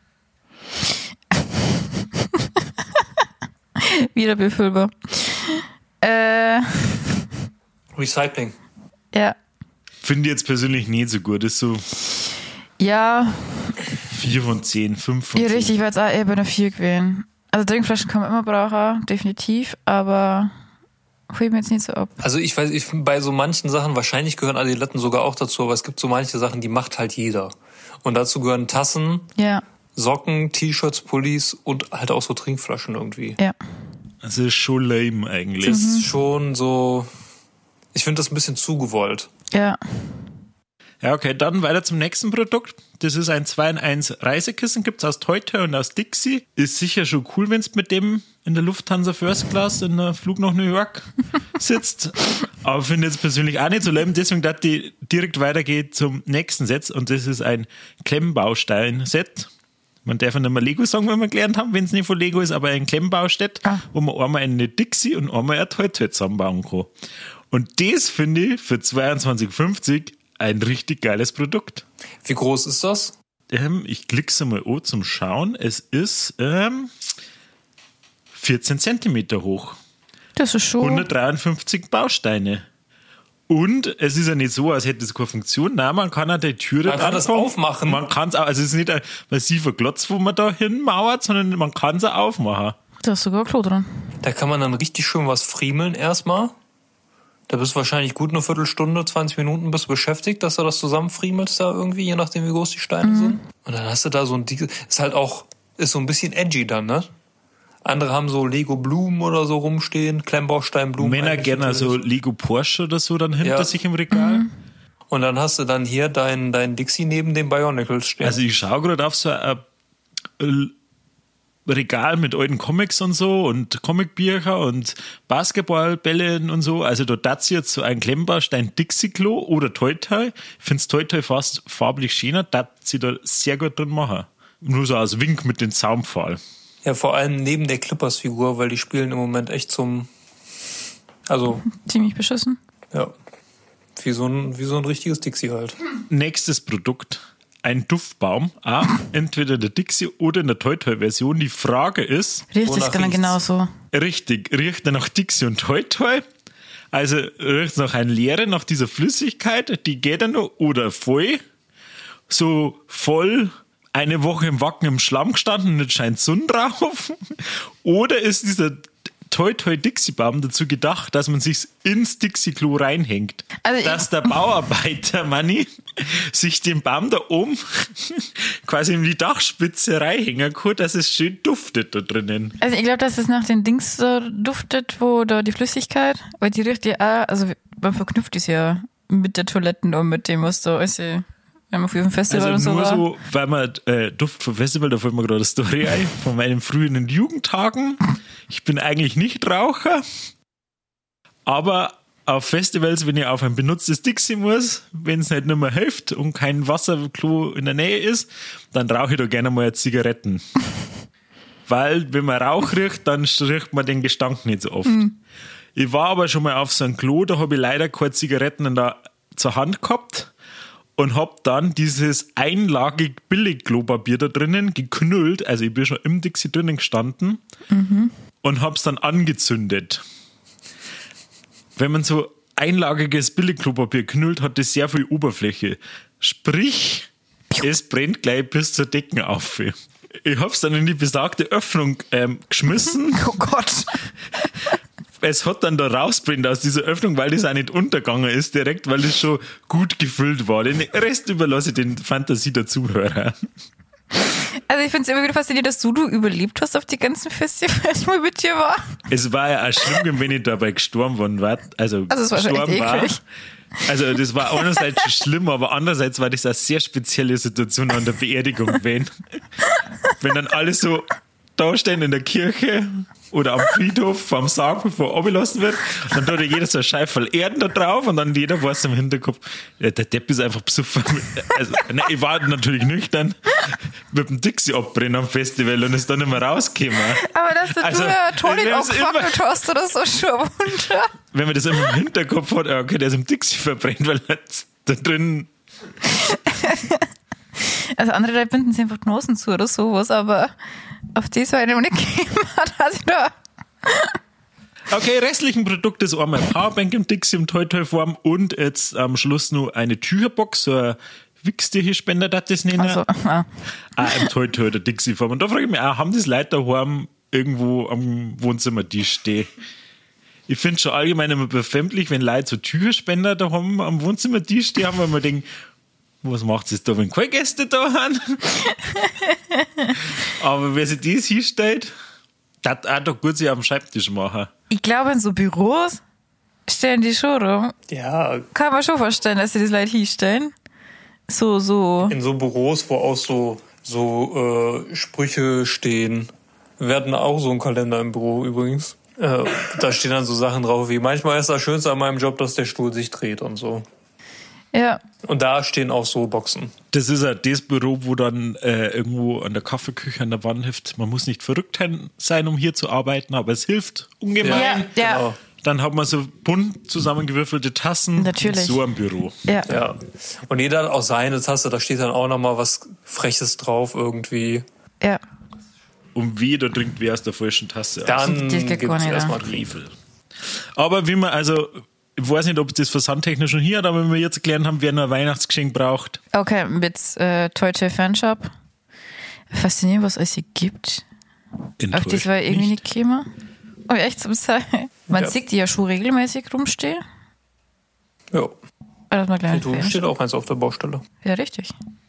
Wieder befüllbar. Äh, Recycling. ja. Finde ich jetzt persönlich nicht so gut. Ist so Ja, vier von zehn, fünf von ja, zehn. richtig, ich war jetzt auch eher bei einer vier gewesen. Also Trinkflaschen kann man immer brauchen, definitiv, aber hol ich mir jetzt nicht so ab. Also ich weiß, ich bei so manchen Sachen, wahrscheinlich gehören Adiletten sogar auch dazu, aber es gibt so manche Sachen, die macht halt jeder. Und dazu gehören Tassen, Ja, Socken, T-Shirts, Pullis und halt auch so Trinkflaschen irgendwie. ja. Das ist schon lame eigentlich. Das ist schon so, ich finde das ein bisschen zu gewollt. Ja. Ja, okay, dann weiter zum nächsten Produkt. Das ist ein zwei in eins Reisekissen, gibt's aus Toy-Toy und aus Dixie. Ist sicher schon cool, wenn du mit dem in der Lufthansa First Class in der Flug nach New York sitzt. Aber finde jetzt persönlich auch nicht so lame. Deswegen, dass die direkt weitergeht zum nächsten Set. Und das ist ein Klemmbaustein-Set. Man darf ja nicht mehr Lego sagen, wenn wir gelernt haben, wenn es nicht von Lego ist, aber ein Klemmbaustein, Ah. wo man einmal eine Dixie und einmal ein Toy-Toy zusammenbauen kann. Und das finde ich für zweiundzwanzig fünfzig ein richtig geiles Produkt. Wie groß ist das? Ähm, ich klicke es mal an zum Schauen. Es ist ähm, vierzehn Zentimeter hoch. Das ist schon. hundertdreiundfünfzig Bausteine. Und es ist ja nicht so, als hätte es keine Funktion. Nein, man kann auch die Türe Man kann das anfangen. aufmachen. Man kann es auch, also es ist nicht ein massiver Klotz, wo man da hinmauert, sondern man kann es auch aufmachen. Da ist sogar ein Klo dran. Da kann man dann richtig schön was friemeln erstmal. Da bist du wahrscheinlich gut eine Viertelstunde, zwanzig Minuten bist du beschäftigt, dass du das zusammenfriemelst da irgendwie, je nachdem wie groß die Steine mhm. sind. Und dann hast du da so ein dickes, ist halt auch, ist so ein bisschen edgy dann, ne? Andere haben so Lego-Blumen oder so rumstehen, Klemmbausteinblumen. Männer gerne so Lego Porsche oder so dann hinter Ja. sich im Regal. Mhm. Und dann hast du dann hier dein, dein Dixie neben dem Bionicles stehen. Also ich schaue gerade auf so ein äh, Regal mit alten Comics und so und Comicbücher und Basketballbällen und so. Also da darf jetzt so ein Klemmbaustein Dixie-Klo oder Toy-Toy. Ich finde es Toy-Toy fast farblich schöner, darf sie da sehr gut drin machen. Nur so als Wink mit dem Zaunpfahl. Ja, vor allem neben der Clippers-Figur, weil die spielen im Moment echt zum, also, Ziemlich beschissen. ja, wie so ein, wie so ein richtiges Dixie halt. Nächstes Produkt. Ein Duftbaum. Ah, entweder in der Dixie oder in der Toy-Toy-Version. Die Frage ist, Riecht Wonach es genau riecht's? genauso. richtig, riecht er nach Dixie und Toy-Toy? Also riecht es nach einer Leere, nach dieser Flüssigkeit, die geht er noch oder voll? so voll eine Woche im Wacken im Schlamm gestanden und jetzt scheint Sonne drauf? Oder ist dieser Toi Toi Dixie-Baum dazu gedacht, dass man sich ins Dixie-Klo reinhängt? Also dass der Bauarbeiter, Manni, sich den Baum da oben quasi in die Dachspitze reinhängen kann, dass es schön duftet da drinnen. Also ich glaube, dass es nach den Dings so duftet, wo da die Flüssigkeit, weil die riecht ja auch, also man verknüpft es ja mit der Toiletten und mit dem, was da ist, wenn man für ein Festival also und so nur war. so, weil man äh, Duft vom Festival, da fällt mir gerade eine Story ein, von meinen frühen Jugendtagen. Ich bin eigentlich nicht Raucher, aber auf Festivals, wenn ich auf ein benutztes Dixie muss, wenn es nicht mehr hilft und kein Wasserklo in der Nähe ist, dann rauche ich da gerne mal Zigaretten. Weil, wenn man Rauch riecht, dann riecht man den Gestank nicht so oft. Mhm. Ich war aber schon mal auf so einem Klo, da habe ich leider keine Zigaretten in der, zur Hand gehabt. Und hab dann dieses einlagig Billig-Klopapier da drinnen geknüllt, also ich bin schon im Dixie drinnen gestanden mhm. und hab's dann angezündet. Wenn man so einlagiges Billig-Klopapier knüllt, hat das sehr viel Oberfläche. Sprich, es brennt gleich bis zur Decken auf. Ich hab's dann in die besagte Öffnung ähm, geschmissen. Oh Gott. Es hat dann da rausbrennt aus dieser Öffnung, weil das auch nicht untergegangen ist direkt, weil das schon gut gefüllt war. Den Rest überlasse ich den Fantasie der Zuhörer. Also ich finde es immer wieder faszinierend, dass du, du überlebt hast auf die ganzen Festivals, wo ich mit dir war. Es war ja auch schlimm, wenn ich dabei gestorben war. Also, also es war schon echt war. eklig. Also das war einerseits schon schlimm, aber andererseits war das eine sehr spezielle Situation an der Beerdigung, wenn, wenn dann alle so da stehen in der Kirche oder am Friedhof vorm Sarg, bevor er abgelassen wird. Und dann hat jeder so ein Scheifel Erden da drauf und dann jeder weiß im Hinterkopf, ja, der Depp ist einfach besoffen. Also, nein, ich war natürlich nüchtern mit dem Dixie abbrennen am Festival und ist dann nicht mehr rausgekommen. Aber dass du also, ja Toni auch gefackelt hast oder so, schon ein Wunder. Wenn man das immer im Hinterkopf hat, okay, der ist im Dixie verbrennt, weil er da drin... Also andere Leute binden sich einfach die Nosen zu oder sowas, aber auf das war ich noch nicht gekommen, dass ich da... Okay, restlichen Produkte ist einmal Powerbank im Dixie im Toi Toi Form und jetzt am Schluss noch eine Tücherbox, so ein Wichstierspender, das das nennen. Also, ah. Auch im Toi Toi der Dixie Form. Und da frage ich mich auch, haben das Leute daheim irgendwo am Wohnzimmertisch stehen? Ich finde es schon allgemein immer befremdlich, wenn Leute so Tücherspender daheim am Wohnzimmertisch stehen haben, weil man denkt, was macht es da, wenn keine Gäste da haben? Aber wer sich das hinstellt, das auch doch gut sich am Schreibtisch machen. Ich glaube, in so Büros stellen die schon rum. Ja. Kann man schon vorstellen, dass sie das Leute hinstellen. So, so. In so Büros, wo auch so, so äh, Sprüche stehen. Wir hatten auch so einen Kalender im Büro übrigens. Äh, da stehen dann so Sachen drauf wie, manchmal ist das Schönste an meinem Job, dass der Stuhl sich dreht und so. Ja. Und da stehen auch so Boxen. Das ist ja das Büro, wo dann äh, irgendwo an der Kaffeeküche an der Wand hilft. Man muss nicht verrückt sein, um hier zu arbeiten, aber es hilft ungemein. Ja, ja. Genau. Dann hat man so bunt zusammengewürfelte Tassen. Natürlich. So am Büro. Ja. Ja. Und jeder hat auch seine Tasse, da steht dann auch nochmal was Freches drauf irgendwie. Ja. Und wie, da trinkt wer aus der falschen Tasse Dann Das geht gibt gar es nicht, erstmal ja. Frevel. Aber wie man also... Ich weiß nicht, ob es das versandtechnisch schon hier hat, aber wenn wir jetzt erklären haben, wer noch ein Weihnachtsgeschenk braucht. Okay, mit äh, Toi Toi Fanshop. Faszinierend, was es hier gibt. Auf das war irgendwie nicht gekommen. Oh, echt zum Sein. Man Ja. sieht die ja schon regelmäßig rumstehen. Ja. Oder mal gleich Du steht auch eins auf der Baustelle. Ja, richtig.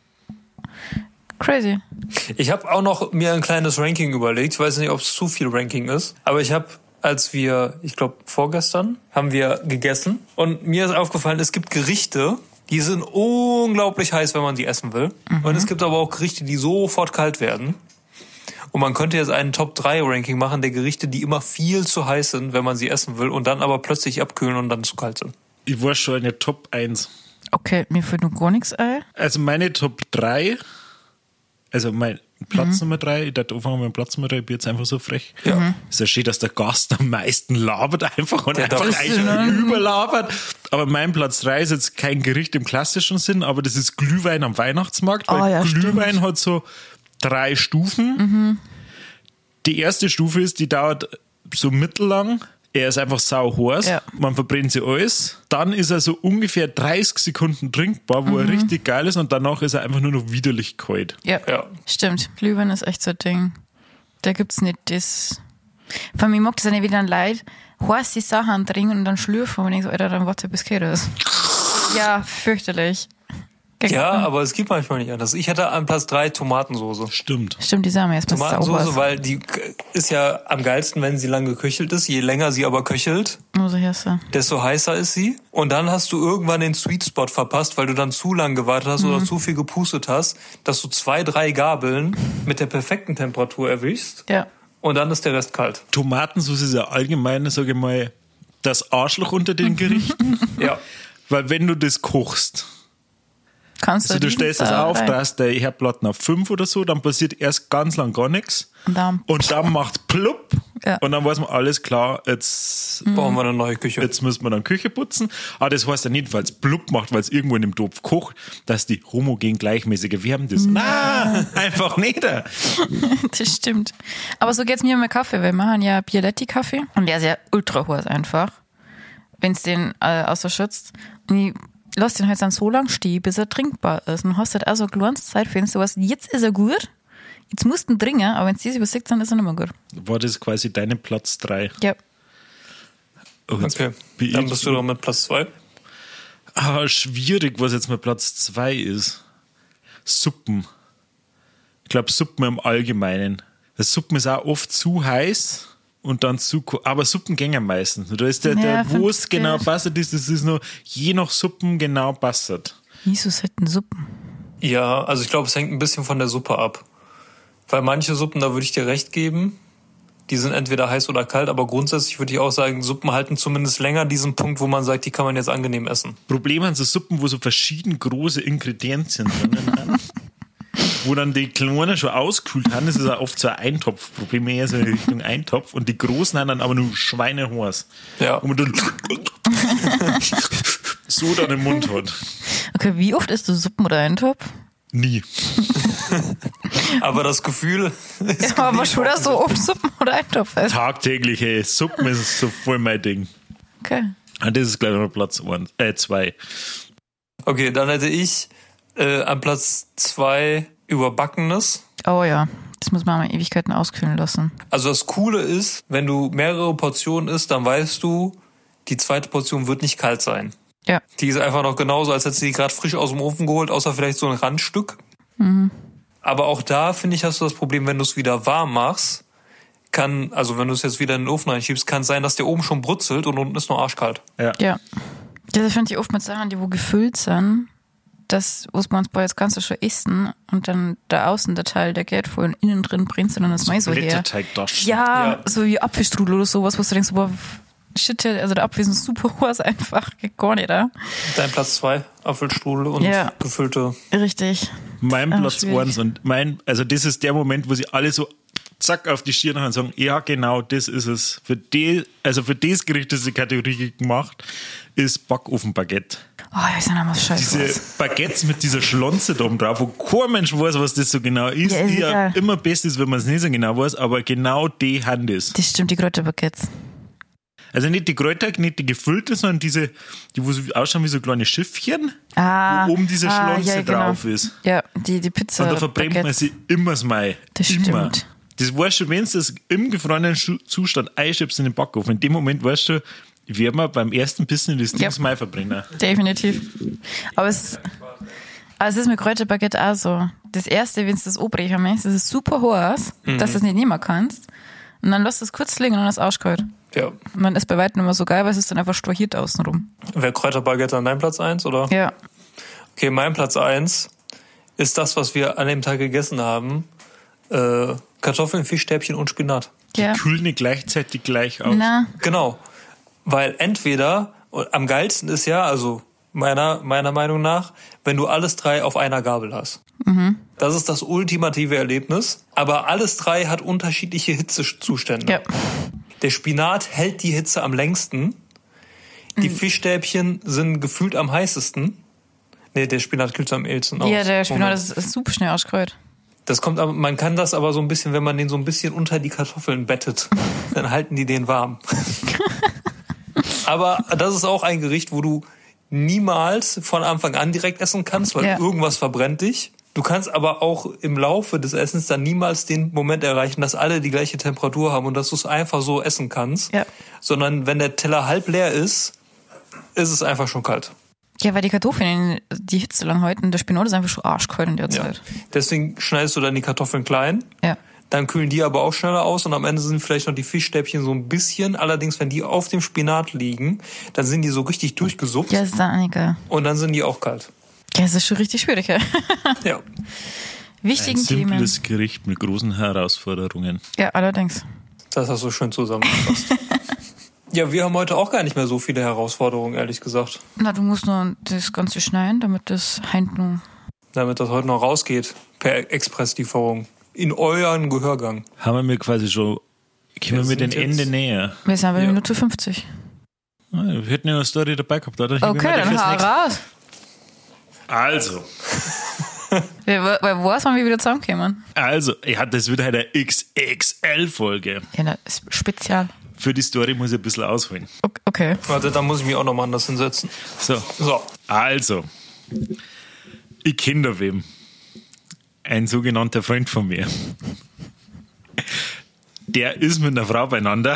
Crazy. Ich habe auch noch mir ein kleines Ranking überlegt. Ich weiß nicht, ob es zu viel Ranking ist, aber ich habe, als wir, ich glaube vorgestern, haben wir gegessen und mir ist aufgefallen, es gibt Gerichte, die sind unglaublich heiß, wenn man die essen will. Mhm. Und es gibt aber auch Gerichte, die sofort kalt werden. Und man könnte jetzt einen Top drei Ranking machen der Gerichte, die immer viel zu heiß sind, wenn man sie essen will und dann aber plötzlich abkühlen und dann zu kalt sind. Ich war schon eine Top eins. Okay, mir fällt noch gar nichts ein. Also meine Top drei, also mein Platz mhm. Nummer drei, ich dachte anfangen mit dem Platz Nummer drei, ich bin jetzt einfach so frech. Ja. Mhm. Es ist ja schön, dass der Gast am meisten labert einfach und Der einfach darf- eigentlich überlabert. Aber mein Platz drei ist jetzt kein Gericht im klassischen Sinn, aber das ist Glühwein am Weihnachtsmarkt, weil Oh, ja, Glühwein stimmt. hat so drei Stufen. Mhm. Die erste Stufe ist, die dauert so mittellang. Er ist einfach sau heiß, Ja. man verbrennt sie alles. Dann ist er so ungefähr dreißig Sekunden trinkbar, wo Mhm. er richtig geil ist und danach ist er einfach nur noch widerlich kalt. Ja. Ja. Stimmt. Glühwein ist echt so ein Ding. Da gibt's nicht das. Von mir mag das auch nicht, wie dann Leute heiße Sachen trinken und dann schlürfen und ich denke so, Alter, dann warte bis kalt ist. Ja, fürchterlich. Ja, aber es gibt manchmal nicht anders. Ich hatte an Platz drei Tomatensoße. Stimmt. Stimmt, die sagen mir erstmal Tomatensoße, sauber. weil die ist ja am geilsten, wenn sie lang geköchelt ist. Je länger sie aber köchelt, Also hier ist sie. desto heißer ist sie. Und dann hast du irgendwann den Sweet Spot verpasst, weil du dann zu lang gewartet hast oder zu viel gepustet hast, dass du zwei, drei Gabeln mit der perfekten Temperatur erwischst. Ja. Und dann ist der Rest kalt. Tomatensauce ist ja allgemein, sage ich mal, das Arschloch unter den Gerichten. Ja. Weil wenn du das kochst, Kannst also du stellst das auf, rein. da hast der Herdplatten auf fünf oder so, dann passiert erst ganz lang gar nichts. Und dann, Und dann macht plupp. Ja. Und dann weiß man, alles klar, jetzt, Brauchen wir eine neue Küche. jetzt müssen wir dann Küche putzen. Aber das heißt ja nicht, weil es plupp macht, weil es irgendwo in dem Topf kocht, dass die homogen gleichmäßig wärmen das. Na, einfach nicht. das stimmt. Aber so geht's mir mit Kaffee. Wir machen ja Bialetti-Kaffee und der ist ja ultra heiß einfach, wenn's den äh, außerschützt. Und ich lass den halt dann so lang stehen, bis er trinkbar ist. Und du hast halt auch so ein kleines Zeitfenster, was jetzt ist er gut, jetzt musst du ihn trinken, aber wenn es das übersickt, dann ist er nicht mehr gut. War das quasi deine Platz drei? Ja. Oh, jetzt Okay, bin dann ich- bist du doch mit Platz zwei. Ah, schwierig, was jetzt mal Platz zwei ist. Suppen. Ich glaube, Suppen im Allgemeinen. Das Suppen ist auch oft zu heiß und dann zu ko- aber Suppen gängen meistens. Da ist der, Ja, der wo es find's genau gut. passert ist, das ist nur je nach Suppen genau passert. Jesus hätten Suppen. Ja, also ich glaube, es hängt ein bisschen von der Suppe ab. Weil manche Suppen, da würde ich dir recht geben, die sind entweder heiß oder kalt, aber grundsätzlich würde ich auch sagen, Suppen halten zumindest länger diesen Punkt, wo man sagt, die kann man jetzt angenehm essen. Problem an so Suppen, wo so verschieden große Ingredienzien drin sind. Wo dann die Kleinen schon auskühlt haben, das ist ja oft so ein Eintopfproblem, eher so in Richtung Eintopf. Und die Großen haben dann aber nur Schweinehorst. Ja. Und man dann so dann im Mund hat. Okay, wie oft isst du Suppen oder Eintopf? Nie. Aber das Gefühl ist Ja, aber schon, dass so oft Suppen oder Eintopf isst. Tagtägliche Suppen ist so voll mein Ding. Okay. Und das ist gleich noch Platz eins, äh, zwei. Okay, dann hätte ich äh, an Platz zwei Überbackenes. Oh ja, das muss man mal Ewigkeiten auskühlen lassen. Also das Coole ist, wenn du mehrere Portionen isst, dann weißt du, die zweite Portion wird nicht kalt sein. Ja. Die ist einfach noch genauso, als hättest du die gerade frisch aus dem Ofen geholt, außer vielleicht so ein Randstück. Mhm. Aber auch da, finde ich, hast du das Problem, wenn du es wieder warm machst, kann, also wenn du es jetzt wieder in den Ofen reinschiebst, kann es sein, dass der oben schon brutzelt und unten ist nur arschkalt. Ja. Ja. Das finde ich oft mit Sachen, die wo gefüllt sind. Das muss man uns bei jetzt kannst du schon essen und dann da außen der Teil, der geht voll und innen drin brennt und dann ist so her. Blätterteigtaschen. Ja, Ja. so wie Apfelstrudel oder sowas, wo du denkst, boah, shit, also der Apfel ist super heiß einfach, geht gar nicht, ja? Dein Platz zwei, Apfelstrudel und Ja. gefüllte. Richtig. Mein Ah, Platz schwierig. eins und mein, also das ist der Moment, wo sie alle so zack auf die Stirn haben und sagen, ja genau, das ist es. Für die, also für das Gericht, das die Kategorie gemacht, ist Backofenbaguette. Oh, ja, ist ja noch was scheiße. Diese Baguettes mit dieser Schlonze da oben drauf, wo kein Mensch weiß, was das so genau ist, Ja, ist die ja egal. immer best ist, wenn man es nicht so genau weiß, aber genau die Hand ist. Das stimmt, die Kräuterbaguettes. Also nicht die Kräuter, nicht die gefüllte, sondern diese, die wo so ausschauen wie so kleine Schiffchen, Ah, wo oben diese ah, Schlonze ja, genau. drauf ist. Ja, die, die Pizza. Und da verbrennt man Baguettes. sie immer das Mai. Das immer. stimmt. Das weißt du, wenn du das im gefrorenen Schu- Zustand einschiebst in den Backofen, in dem Moment weißt du, werden wir beim ersten Bissen das Ding Ja. das Mai verbrennen. Definitiv. Aber es, aber es ist mit Kräuterbaguette auch so. Das erste, wenn du das anbrechen möchtest, das ist super heiß, Mhm. dass du es nicht nehmen kannst. Und dann lässt du es kurz liegen und dann ist es arschkalt. Ja. Und dann ist bei weitem immer so geil, weil es ist dann einfach storchiert außenrum. Wäre Kräuterbaguette an deinem Platz eins, oder? Ja. Okay, mein Platz eins ist das, was wir an dem Tag gegessen haben. Äh, Kartoffeln, Fischstäbchen und Spinat. Ja. Kühlen nicht gleichzeitig gleich aus. Na, Genau. Weil entweder, und am geilsten ist ja, also meiner, meiner Meinung nach, wenn du alles drei auf einer Gabel hast. Mhm. Das ist das ultimative Erlebnis. Aber alles drei hat unterschiedliche Hitzezustände. ja. Der Spinat hält die Hitze am längsten. Die Mhm. Fischstäbchen sind gefühlt am heißesten. Nee, der Spinat kühlt am ehesten aus. Ja, der Spinat Moment. ist, ist super schnell arschkalt. Das kommt aber, man kann das aber so ein bisschen, wenn man den so ein bisschen unter die Kartoffeln bettet, dann halten die den warm. Aber das ist auch ein Gericht, wo du niemals von Anfang an direkt essen kannst, weil Ja. irgendwas verbrennt dich. Du kannst aber auch im Laufe des Essens dann niemals den Moment erreichen, dass alle die gleiche Temperatur haben und dass du es einfach so essen kannst. Ja. Sondern wenn der Teller halb leer ist, ist es einfach schon kalt. Ja, weil die Kartoffeln die Hitze lang halten, der Spinat ist einfach schon arschkalt in der Ja. Zeit. Deswegen schneidest du dann die Kartoffeln klein. Ja. Dann kühlen die aber auch schneller aus und am Ende sind vielleicht noch die Fischstäbchen so ein bisschen. Allerdings, wenn die auf dem Spinat liegen, dann sind die so richtig durchgesuppt Ja, ist da egal. und dann sind die auch kalt. Ja, es ist schon richtig schwierig. Ja. Ja. Ein Wichtigen Themen. simples Gericht mit großen Herausforderungen. Ja, allerdings. Das hast du schön zusammengefasst. Ja, wir haben heute auch gar nicht mehr so viele Herausforderungen, ehrlich gesagt. Na, du musst nur das Ganze schneiden, damit das Heint nur. Damit das heute noch rausgeht, per Expresslieferung. In euren Gehörgang. Haben wir quasi schon, kommen wir Wir mit den sind jetzt- Ende näher. Wir sind bei Ja. Minute fünfzig. Ah, Wir hätten ja eine Story dabei gehabt, oder? Ich Okay, bin mir dann fürs hau nächste- raus. Also, Wer wer weiß, wann wir wieder zusammenkommen? also, ja, das wird halt eine X X L-Folge. Ja, das ist spezial. Für die Story muss ich ein bisschen ausholen. Ok- Okay. Warte, da muss ich mich auch nochmal anders hinsetzen. So, So. also, ich kenne da wem. Ein sogenannter Freund von mir. Der ist mit einer Frau beieinander.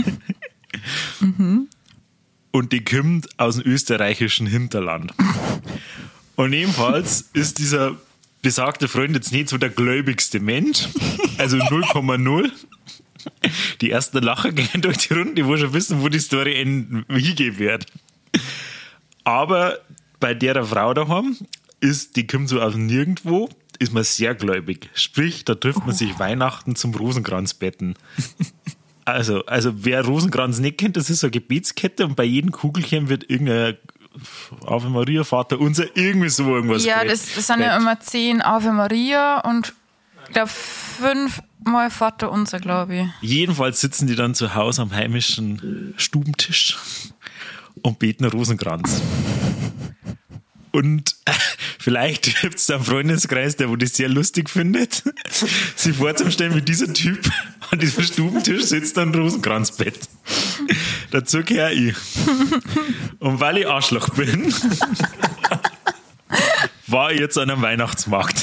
Und die kommt aus dem österreichischen Hinterland. Und ebenfalls ist dieser besagte Freund jetzt nicht so der gläubigste Mensch. Also null Komma null. Die ersten Lacher gehen durch die Runde, die wo schon wissen, wo die Story enden, hingehen wird. Aber bei der Frau daheim ist, die kommt so aus dem Nirgendwo, ist man sehr gläubig. Sprich, da trifft man sich Weihnachten zum Rosenkranzbetten. Also, also wer Rosenkranz nicht kennt, das ist so eine Gebetskette und bei jedem Kugelchen wird irgendein Ave Maria, Vater unser, irgendwie so irgendwas. Ja, bett- das, das sind ja bett. immer zehn Ave Maria und ich glaube fünfmal Vater unser, glaube ich. Jedenfalls sitzen die dann zu Hause am heimischen Stubentisch und beten Rosenkranz. Und vielleicht gibt es da einen Freundeskreis, der wo das sehr lustig findet, sich vorzustellen, wie dieser Typ an diesem Stubentisch sitzt am Rosenkranzbett. Dazu gehöre ich. Und weil ich Arschloch bin, war ich jetzt an einem Weihnachtsmarkt.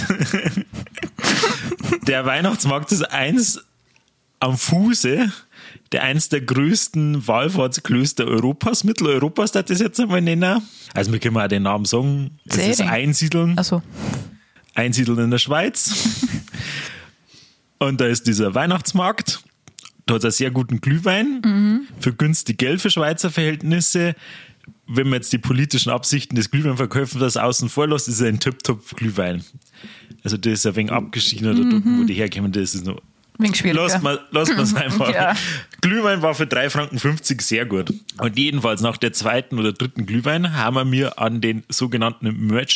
Der Weihnachtsmarkt ist eins am Fuße der eins der größten Wallfahrtsklöster Europas, Mitteleuropas, das ich jetzt einmal nennen. Also wir können auch den Namen sagen. Das ist Zering. Einsiedeln. Achso. Einsiedeln in der Schweiz. Und da ist dieser Weihnachtsmarkt. Da hat es einen sehr guten Glühwein. Mhm. Für günstig Geld für Schweizer Verhältnisse. Wenn man jetzt die politischen Absichten des Glühweinverkäufers außen vor lässt, ist es ein Tip-Top-Glühwein. Also das ist ein wenig abgeschieden oder dort, wo die herkommen, das ist noch. Wegen schwierig. Lass mal, lass mal's einfach. Ja. Glühwein war für drei Franken fünfzig sehr gut. Und jedenfalls nach der zweiten oder dritten Glühwein haben wir mir an den sogenannten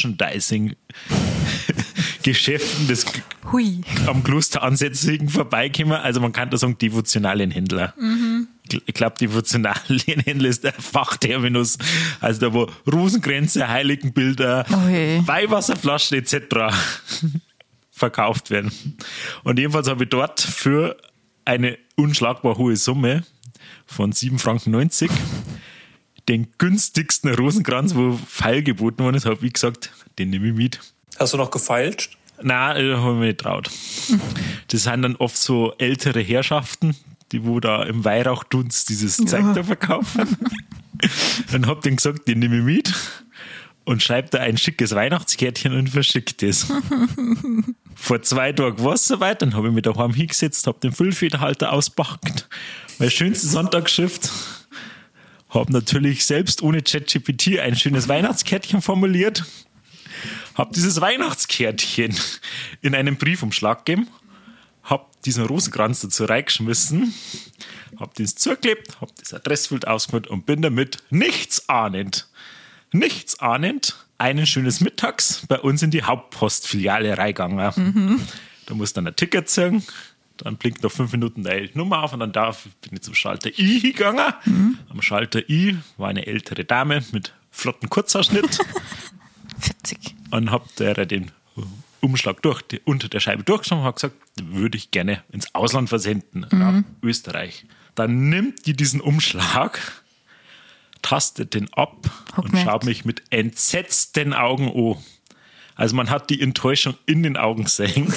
Merchandising-Geschäften des Hui. am Kloster ansässigen vorbeikommen. Also man kann da sagen, Devotionalienhändler. Mhm. Ich glaube, Devotionalienhändler ist der Fachterminus. Also da wo Rosenkränze, Heiligenbilder, Ui. Weihwasserflaschen et cetera verkauft werden. Und jedenfalls habe ich dort für eine unschlagbar hohe Summe von sieben Franken neunzig den günstigsten Rosenkranz, wo feilgeboten worden ist, habe ich gesagt, den nehme ich mit. Hast du noch gefeilscht? Nein, da habe ich mich nicht getraut. Das sind dann oft so ältere Herrschaften, die wo da im Weihrauchdunst dieses Zeug da verkaufen. Dann hab ich denen gesagt, den nehme ich mit und schreibe da ein schickes Weihnachtskärtchen und verschicke das. Vor zwei Tagen war es soweit, dann habe ich mich daheim hingesetzt, habe den Füllfederhalter auspackt, meine schönste Sonntagsschrift, habe natürlich selbst ohne ChatGPT ein schönes Weihnachtskärtchen formuliert, habe dieses Weihnachtskärtchen in einen Briefumschlag gegeben, habe diesen Rosenkranz dazu reingeschmissen, habe das zugeklebt, habe das Adressfeld ausgemacht und bin damit nichts ahnend, nichts ahnend, einen schönes Mittags bei uns in die Hauptpostfiliale reingegangen. Mhm. Da muss dann ein Ticket ziehen, dann blinkt noch fünf Minuten die Nummer auf und dann darf, bin ich zum Schalter I gegangen. Mhm. Am Schalter I war eine ältere Dame mit flotten Kurzhaarschnitt. vierzig. Und hab der den Umschlag durch, die, unter der Scheibe durchgeschaut und hab gesagt, würde ich gerne ins Ausland versenden, mhm. nach Österreich. Dann nimmt die diesen Umschlag, tastet den ab Hab und gemerkt. schaut mich mit entsetzten Augen an. Also man hat die Enttäuschung in den Augen gesehen.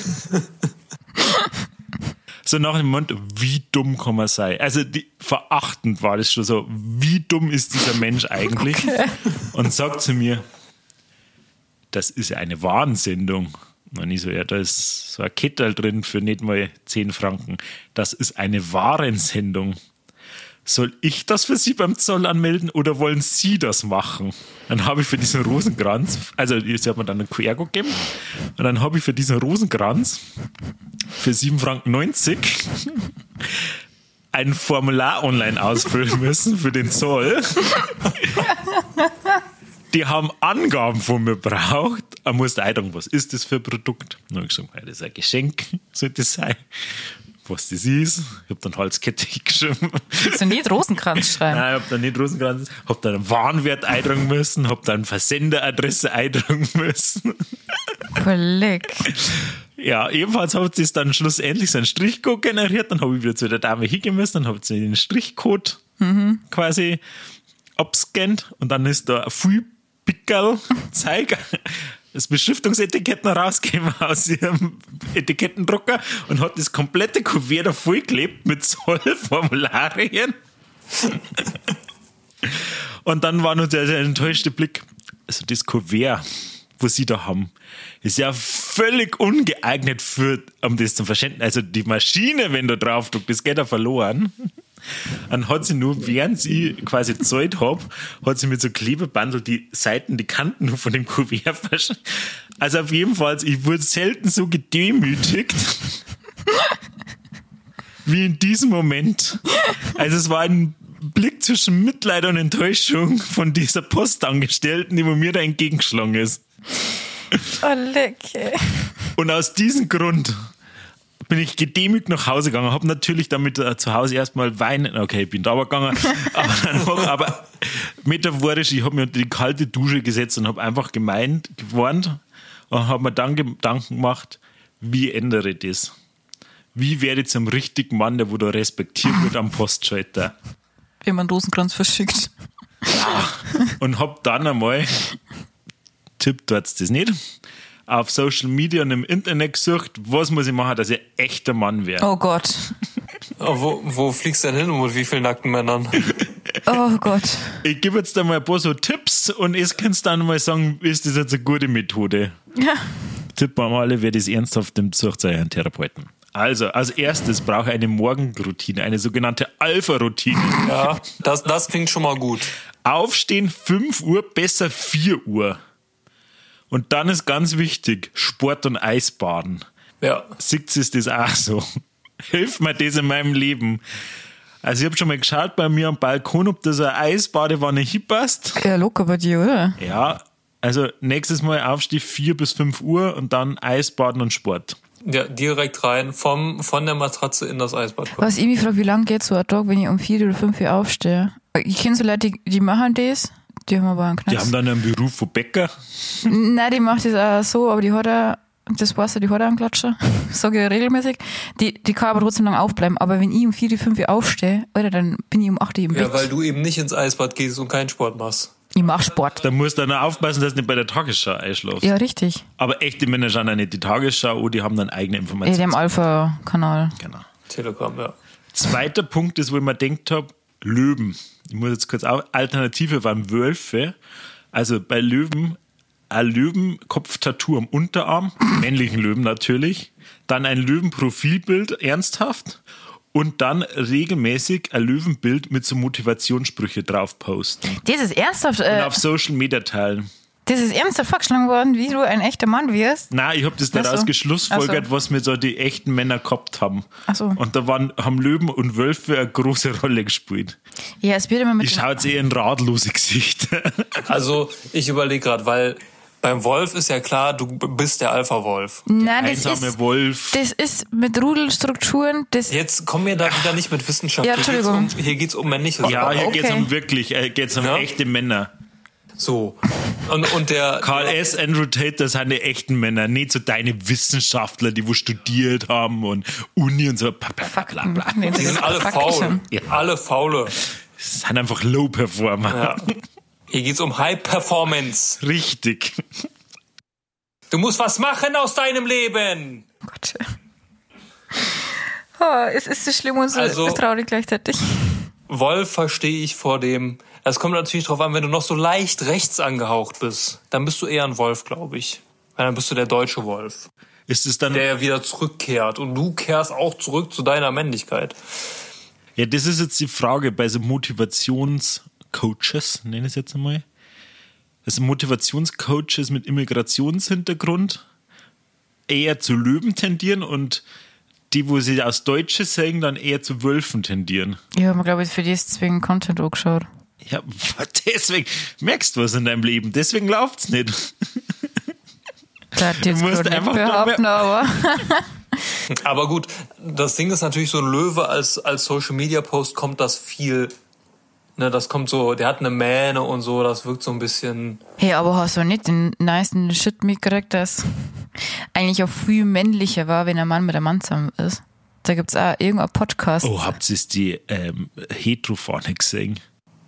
So nach dem Mund, wie dumm kann man sein? Also die, verachtend war das schon so, wie dumm ist dieser Mensch eigentlich? Okay. Und sagt zu mir, das ist ja eine Warnsendung. Und ich so, ja, da ist so ein Kettel drin für nicht mal zehn Franken. Das ist eine Warensendung. Soll ich das für Sie beim Zoll anmelden oder wollen Sie das machen? Dann habe ich für diesen Rosenkranz, also sie hat mir dann einen Q R-Code gegeben, und dann habe ich für diesen Rosenkranz für sieben Franken neunzig ein Formular online ausfüllen müssen für den Zoll. Die haben Angaben von mir braucht. Er musste eintragen, was ist das für ein Produkt? Dann habe ich gesagt, das ist ein Geschenk, sollte das sein. Was das ist. Ich habe dann Halskette geschrieben. Kannst du nicht Rosenkranz schreiben? Nein, ich habe dann nicht Rosenkranz. Habe dann einen Warenwert eintragen müssen, habe dann Versenderadresse eintragen müssen. Kolleg. Ja, ebenfalls hat es dann schlussendlich so einen Strichcode generiert. Dann habe ich wieder zu der Dame hingehen müssen, dann habe ich den Strichcode mhm. quasi abscannt und dann ist da ein Füllpickerl-Zeiger. Das Beschriftungsetikett noch rausgegeben aus ihrem Etikettendrucker und hat das komplette Kuvert da vollgeklebt mit Zollformularien. Und dann war noch der, der enttäuschte Blick, also das Kuvert, was sie da haben, ist ja völlig ungeeignet für, um das zu verschenken. Also die Maschine, wenn du drauf drückst, das geht ja verloren. Dann hat sie nur, während sie quasi gezahlt hat, hat sie mit so Klebebandel die Seiten, die Kanten nur von dem Kuvert verschenkt. Also auf jeden Fall, ich wurde selten so gedemütigt wie in diesem Moment. Also es war ein Blick zwischen Mitleid und Enttäuschung von dieser Postangestellten, die mir da entgegengeschlagen ist. Oh, lecker. Und aus diesem Grund bin ich gedemütigt nach Hause gegangen, habe natürlich damit äh, zu Hause erstmal weinen, okay, ich bin da aber gegangen, aber, dann noch, aber metaphorisch, ich habe mir unter die kalte Dusche gesetzt und habe einfach gemeint, gewarnt und habe mir dann Gedanken gemacht, wie ändere ich das? Wie werde ich zum richtigen Mann, der wo da respektiert wird am Postschalter? Wie man Rosenkranz verschickt. Ja. Und habe dann einmal, tippt dort das nicht, auf Social Media und im Internet gesucht, was muss ich machen, dass ich ein echter Mann werde. Oh Gott. Oh, wo, wo fliegst du denn hin und mit wie vielen nackten Männern? Oh Gott. Ich gebe jetzt da mal ein paar so Tipps und es kannst du dann mal sagen, ist das jetzt eine gute Methode? Ja. Tipp an alle, wer das ernsthaft nimmt, sucht euch einen Therapeuten. Also, als erstes brauche ich eine Morgenroutine, eine sogenannte Alpha-Routine. Ja, das, das klingt schon mal gut. Aufstehen fünf Uhr, besser vier Uhr. Und dann ist ganz wichtig, Sport und Eisbaden. Ja. Sieht es das auch so? Hilft mir das in meinem Leben? Also ich habe schon mal geschaut bei mir am Balkon, ob da so eine Eisbadewanne hinpasst. Ja, locker bei dir, oder? Ja, also nächstes Mal Aufstehen vier bis fünf Uhr und dann Eisbaden und Sport. Ja, direkt rein, vom, von der Matratze in das Eisbad. Was ich mich frage, wie lange geht so ein Tag, wenn ich um vier oder fünf Uhr aufstehe? Ich kenne so Leute, die, die machen das. Die haben aber einen Knast. Die haben dann einen Beruf von Bäcker. Nein, die macht das auch so, aber die hat auch, das weißt du, die hat auch einen Klatscher. Sage ich regelmäßig. Die, die kann aber trotzdem lang aufbleiben. Aber wenn ich um vier, fünf Uhr aufstehe, Alter, dann bin ich um acht Uhr im Bett. Ja, weil du eben nicht ins Eisbad gehst und keinen Sport machst. Ich mach Sport. Da musst du dann aufpassen, dass du nicht bei der Tagesschau einschläfst. Ja, richtig. Aber echte Männer schauen auch nicht die Tagesschau, die haben dann eigene Informationen. Ja, dem Alpha-Kanal. Genau. Telegram, ja. Zweiter Punkt ist, wo ich mir gedacht habe, Löwen. Ich muss jetzt kurz auf. Alternative waren Wölfe. Also bei Löwen, ein Löwenkopf-Tattoo am Unterarm, männlichen Löwen natürlich. Dann ein Löwenprofilbild, ernsthaft. Und dann regelmäßig ein Löwenbild mit so Motivationssprüche drauf posten. Das ist ernsthaft. Äh, Und auf Social Media teilen. Das ist ernsthaft vorgeschlagen worden, wie du ein echter Mann wirst. Nein, ich habe das daraus so. geschlussfolgert, so. was mir so die echten Männer gehabt haben. Ach so. Und da waren, haben Löwen und Wölfe eine große Rolle gespielt. Ja, es wird immer mit. Ich schaue jetzt eher in radlose Gesichter. Also ich überlege gerade, weil beim Wolf ist ja klar, du bist der Alpha-Wolf. Nein, das Einsame ist, Wolf. das ist mit Rudelstrukturen. Das Jetzt kommen wir da wieder nicht mit Wissenschaft. Ja, Entschuldigung. Hier geht es um, um männliches. Ja, hier okay. geht's um wirklich, äh, geht's um Ja? echte Männer. So. Und, und der. Karl S., Andrew Tate, das sind die echten Männer, nicht so deine Wissenschaftler, die wo studiert haben und Uni und so. Bla, bla, bla, bla. Nee, Die sind alle Fakten. faul. Ja. Alle faule. Das sind einfach Low-Performer. Ja. Hier geht's um High-Performance. Richtig. Du musst was machen aus deinem Leben. Oh Gott. Oh, es ist so schlimm und so Also, traurig gleichzeitig. Wolf verstehe ich vor dem. Es kommt natürlich drauf an, wenn du noch so leicht rechts angehaucht bist, dann bist du eher ein Wolf, glaube ich. Weil dann bist du der deutsche Wolf. Ist es dann, der wieder zurückkehrt. Und du kehrst auch zurück zu deiner Männlichkeit. ja, das ist jetzt die Frage bei so Motivationscoaches, nenne ich es jetzt einmal. Also Motivationscoaches mit Immigrationshintergrund eher zu Löwen tendieren und die, wo sie aus Deutsche sagen, dann eher zu Wölfen tendieren. Ja, aber glaube ich, für die ist deswegen Content angeschaut. Ja, deswegen merkst du was in deinem Leben, deswegen läuft's nicht. Das jetzt Du musst nicht einfach behaupten, aber... Aber gut, das Ding ist natürlich, so ein Löwe als, als Social-Media-Post kommt das viel, ne, das kommt so, der hat eine Mähne und so, das wirkt so ein bisschen... Hey, aber hast du nicht den nicen Shit mitgekriegt, dass eigentlich auch viel männlicher war, wenn ein Mann mit einem Mann zusammen ist? Da gibt's auch irgendein Podcast. Oh, habt ihr die ähm, Hetero-Fahne gesehen?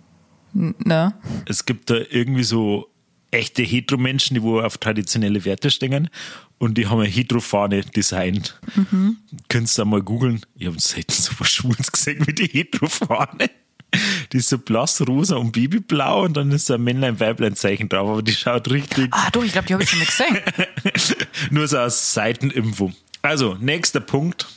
Ne? Es gibt da irgendwie so echte Hetero-Menschen, die wo auf traditionelle Werte stehen und die haben eine Hetero-Fahne designt. Mhm. Könntest du mal googeln. Ich habe selten so was Schwules gesehen wie die Hetero-Fahne. Die ist so blass, rosa und babyblau und dann ist so ein Männlein-Weiblein-Zeichen drauf, aber die schaut richtig... Ah, doch, ich glaube, die habe ich schon mal gesehen. Nur so als Seiteninfo. Also, nächster Punkt.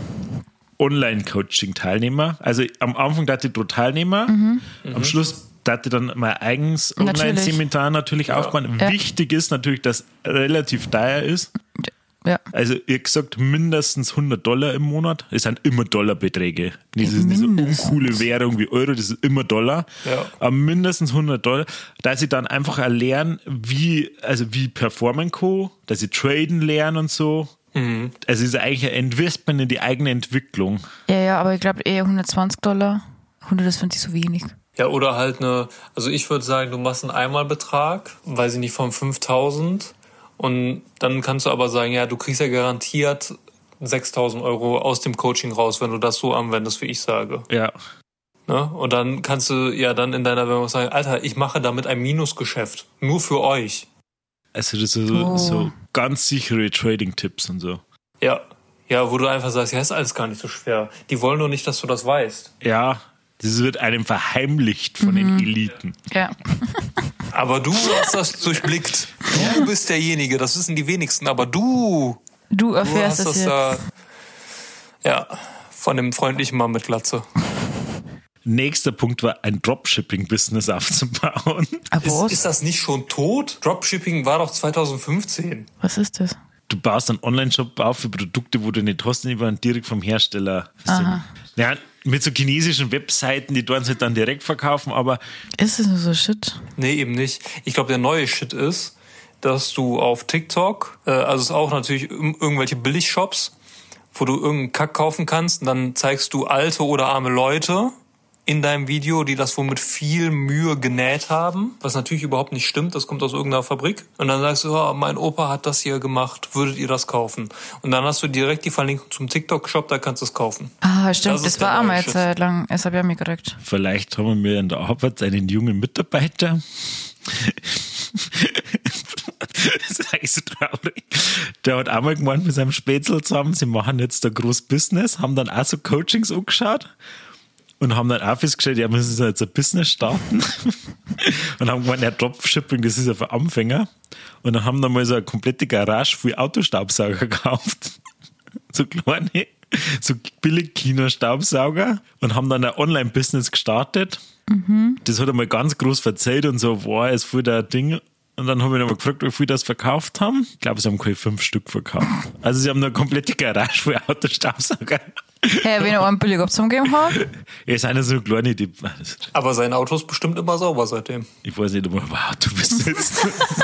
Online-Coaching-Teilnehmer. Also am Anfang dachte ich Teilnehmer, mhm. am Schluss dachte ich dann mein eigenes Online-Seminar natürlich ja. aufbauen. Ja. Wichtig ist natürlich, dass relativ teuer ist. Ja. Also ihr gesagt, mindestens hundert Dollar im Monat. Es sind immer Dollarbeträge. Das ist diese uncoole Währung wie Euro, das ist immer Dollar. Ja. Aber mindestens hundert Dollar, dass ich dann einfach erlernen, wie, also wie performen kann, dass ich traden lerne und so. Mhm. Also es ist eigentlich ein Investment in die eigene Entwicklung. Ja, ja, aber ich glaube eher hundertzwanzig Dollar. hundert, das finde ich so wenig. Ja, oder halt eine, also ich würde sagen, du machst einen Einmalbetrag, weiß ich nicht, von fünftausend und dann kannst du aber sagen, ja, du kriegst ja garantiert sechstausend Euro aus dem Coaching raus, wenn du das so anwendest, wie ich sage. Ja. Ne? Und dann kannst du ja dann in deiner Werbung sagen, Alter, ich mache damit ein Minusgeschäft, nur für euch. Also das sind so, oh. so ganz sichere Trading-Tipps und so. Ja, ja, wo du einfach sagst, ja, ist alles gar nicht so schwer. Die wollen nur nicht, dass du das weißt. Ja, das wird einem verheimlicht von mhm. den Eliten. Ja. Aber du hast das durchblickt. Du bist derjenige, das wissen die wenigsten, aber du... Du erfährst du hast es das jetzt. Da, ja, von dem freundlichen Mann mit Glatze. Nächster Punkt war, ein Dropshipping-Business aufzubauen. Ist, ist das nicht schon tot? Dropshipping war doch zwanzig fünfzehn. Was ist das? Du baust einen Online-Shop auf für Produkte, wo du nicht hast, die werden direkt vom Hersteller. Aha. Ja, mit so chinesischen Webseiten, die dort halt dann direkt verkaufen, aber... Ist das nur so Shit? Nee, eben nicht. Ich glaube, der neue Shit ist, dass du auf TikTok, äh, also es ist auch natürlich irgendwelche Billigshops, wo du irgendeinen Kack kaufen kannst und dann zeigst du alte oder arme Leute in deinem Video, die das wohl mit viel Mühe genäht haben, was natürlich überhaupt nicht stimmt, das kommt aus irgendeiner Fabrik. Und dann sagst du, oh, mein Opa hat das hier gemacht, würdet ihr das kaufen? Und dann hast du direkt die Verlinkung zum TikTok-Shop, da kannst du es kaufen. Ah, stimmt, das, das war auch mal eine Zeit lang, das habe ich auch mir gekriegt. Vielleicht haben wir in der Arbeit einen jungen Mitarbeiter, das ist eigentlich so traurig. Der hat einmal gemeint mit seinem Spätzl zusammen, sie machen jetzt ein großes Business, haben dann auch so Coachings angeschaut. Und haben dann auch festgestellt, ja, müssen jetzt ein Business starten. Und haben gemeint, ja, Dropshipping, das ist ja für Anfänger. Und dann haben dann mal so eine komplette Garage für Autostaubsauger gekauft. So kleine, so billig Kino-Staubsauger. Und haben dann ein Online-Business gestartet. Mhm. Das hat er mal ganz groß verzählt und so, wow, ist voll der Ding. Und dann habe ich nochmal gefragt, wie viel das verkauft haben. Ich glaube, sie haben keine fünf Stück verkauft. Also sie haben eine komplette Garage für Autostaubsauger. Hey, wenn er einen billig abzugeben hat? Ja, ist einer so kleine, die. Aber sein Auto ist bestimmt immer sauber seitdem. Ich weiß nicht, ob er ein Auto besitzt.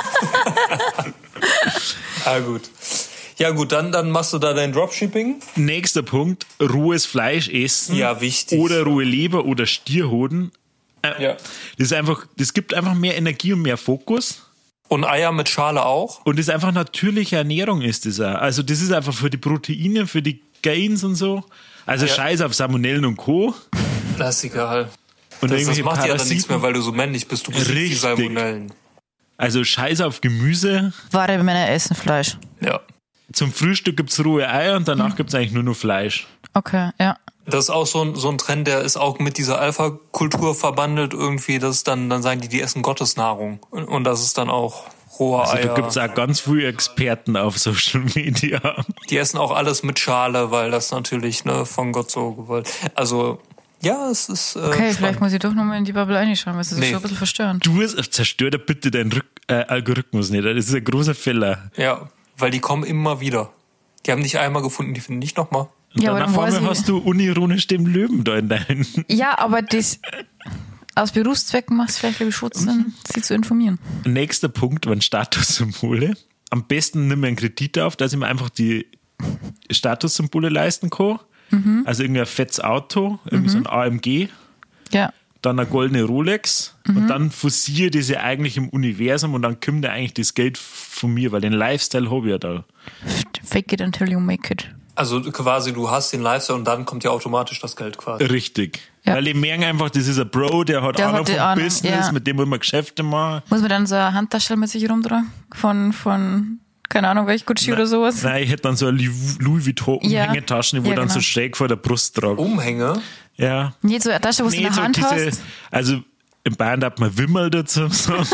Ah, gut. Ja, gut, dann, dann machst du da dein Dropshipping. Nächster Punkt: rohes Fleisch essen. Ja, wichtig. Oder rohe Leber oder Stierhoden. Äh, ja. Das ist einfach, das gibt einfach mehr Energie und mehr Fokus. Und Eier mit Schale auch. Und das ist einfach natürliche Ernährung ist das auch. Also das ist einfach für die Proteine, für die Gains und so. Also ja. Scheiß auf Salmonellen und Co. Das ist egal. Und Das, das irgendwelche macht dir ja dann Parasiten. nichts mehr, weil du so männlich bist. Du bist die Richtig. Salmonellen. Also Scheiß auf Gemüse. Wahre Männer essen Fleisch. Ja. Zum Frühstück gibt's rohe Eier und danach gibt's eigentlich nur noch Fleisch. Okay, ja. Das ist auch so ein, so ein Trend, der ist auch mit dieser Alpha-Kultur verbandelt irgendwie. Das ist dann, dann sagen die, die essen Gottesnahrung. Und, und das ist dann auch rohe Also Eier. da gibt's auch ganz viele Experten auf Social Media. Die essen auch alles mit Schale, weil das natürlich ne, von Gott so gewollt. Also, ja, es ist. Äh, Okay, spannend. vielleicht muss ich doch nochmal in die Bubble reinschauen, weil es ist Nee. schon ein bisschen verstörend. Du hast- zerstör da bitte deinen Rück, äh, Algorithmus nicht. Das ist ein großer Fehler. Ja, weil die kommen immer wieder. Die haben dich einmal gefunden, die finden nicht nochmal. Und Ja, dann aber auf dann weiß einmal ich- hast du unironisch den Löwen da in deinen. Ja, aber das aus Berufszwecken macht es vielleicht, glaube ich, schon Sinn, sie zu informieren. Nächster Punkt waren Statussymbole. Am besten nimm mir einen Kredit auf, dass ich mir einfach die Statussymbole leisten kann. Mhm. Also irgendwie ein fettes Auto, irgendwie so ein A M G, Ja. dann eine goldene Rolex Mhm. und dann fusiert das ja eigentlich im Universum und dann kommt ja eigentlich das Geld von mir, weil den Lifestyle habe ich ja da. Fake it until you make it. Also quasi, du hast den Lifestyle und dann kommt ja automatisch das Geld quasi. Richtig. Ja. Weil die merken einfach, das ist ein Bro, der hat Der Ahnung hat die vom Ahnung, Business, ja. mit dem will man Geschäfte machen. Muss man dann so eine Handtasche mit sich rumtragen? Von, von, keine Ahnung, welch Gucci oder sowas? Nein, ich hätte dann so eine Louis Vuitton Ja. Umhängetaschen, wo Ja, ich dann genau. so schräg vor der Brust trage. Umhänge. Ja. Nee, so eine Tasche, wo du in der so Hand diese, hast. also in Bayern hat man Wimmel dazu sagen.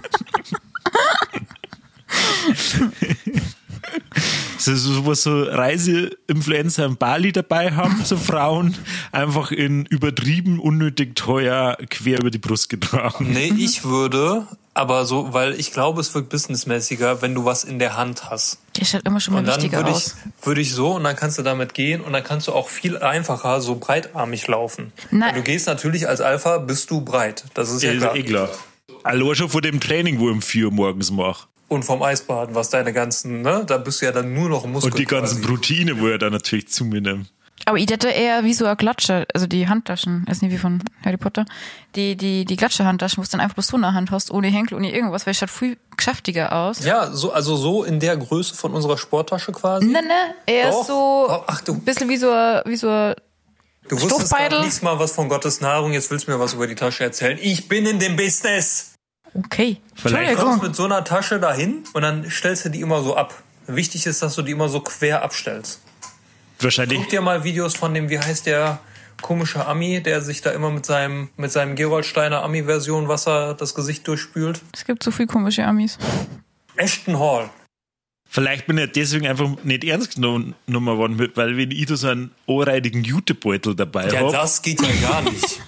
So, so, was so Reiseinfluencer in Bali dabei haben, so Frauen, einfach in übertrieben unnötig teuer quer über die Brust getragen. Nee, ich würde, aber so, weil ich glaube, es wirkt businessmäßiger, wenn du was in der Hand hast. Der schaut immer schon mal Und dann wichtiger würde ich, aus. würde ich so und dann kannst du damit gehen und dann kannst du auch viel einfacher so breitarmig laufen. Nein. Weil du gehst natürlich als Alpha, bist du breit. Das ist ja, Ja, ist klar. eh klar. Allein schon vor dem Training, wo ich um vier Uhr morgens mache. Und vom Eisbaden, was deine ganzen, ne, da bist du ja dann nur noch ein Muskel. Und die ganzen quasi. Proteine, wo er dann natürlich zu mir nimmt. Aber ich hätte eher wie so eine Klatsche, also die Handtaschen, ist nicht wie von Harry Potter, die, die, die Klatsche-Handtaschen, wo du dann einfach bloß so in der Hand hast, ohne Henkel, ohne irgendwas, weil es schaut viel geschäftiger aus. Ja, so, also so in der Größe von unserer Sporttasche quasi. Ne, ne, eher Doch. so, Oh, ach du- ein bisschen wie so, ein- wie so ein Du wusstest Stoffbeutel. gerade nichts mal was von Gottes Nahrung, jetzt willst du mir was über die Tasche erzählen. Ich bin in dem Business. Okay. Vielleicht Du kommst Entschuldigung. mit so einer Tasche dahin und dann stellst du die immer so ab. Wichtig ist, dass du die immer so quer abstellst. Wahrscheinlich. Guck dir mal Videos von dem, wie heißt der komische Ami, der sich da immer mit seinem, mit seinem Gerolsteiner Ami-Version Wasser das Gesicht durchspült. Es gibt so viel komische Amis. Ashton Hall. Vielleicht bin ich deswegen einfach nicht ernst genommen worden, mit, weil wenn ich da so einen ohrreidigen Jutebeutel dabei Ja, habe. das geht ja gar nicht.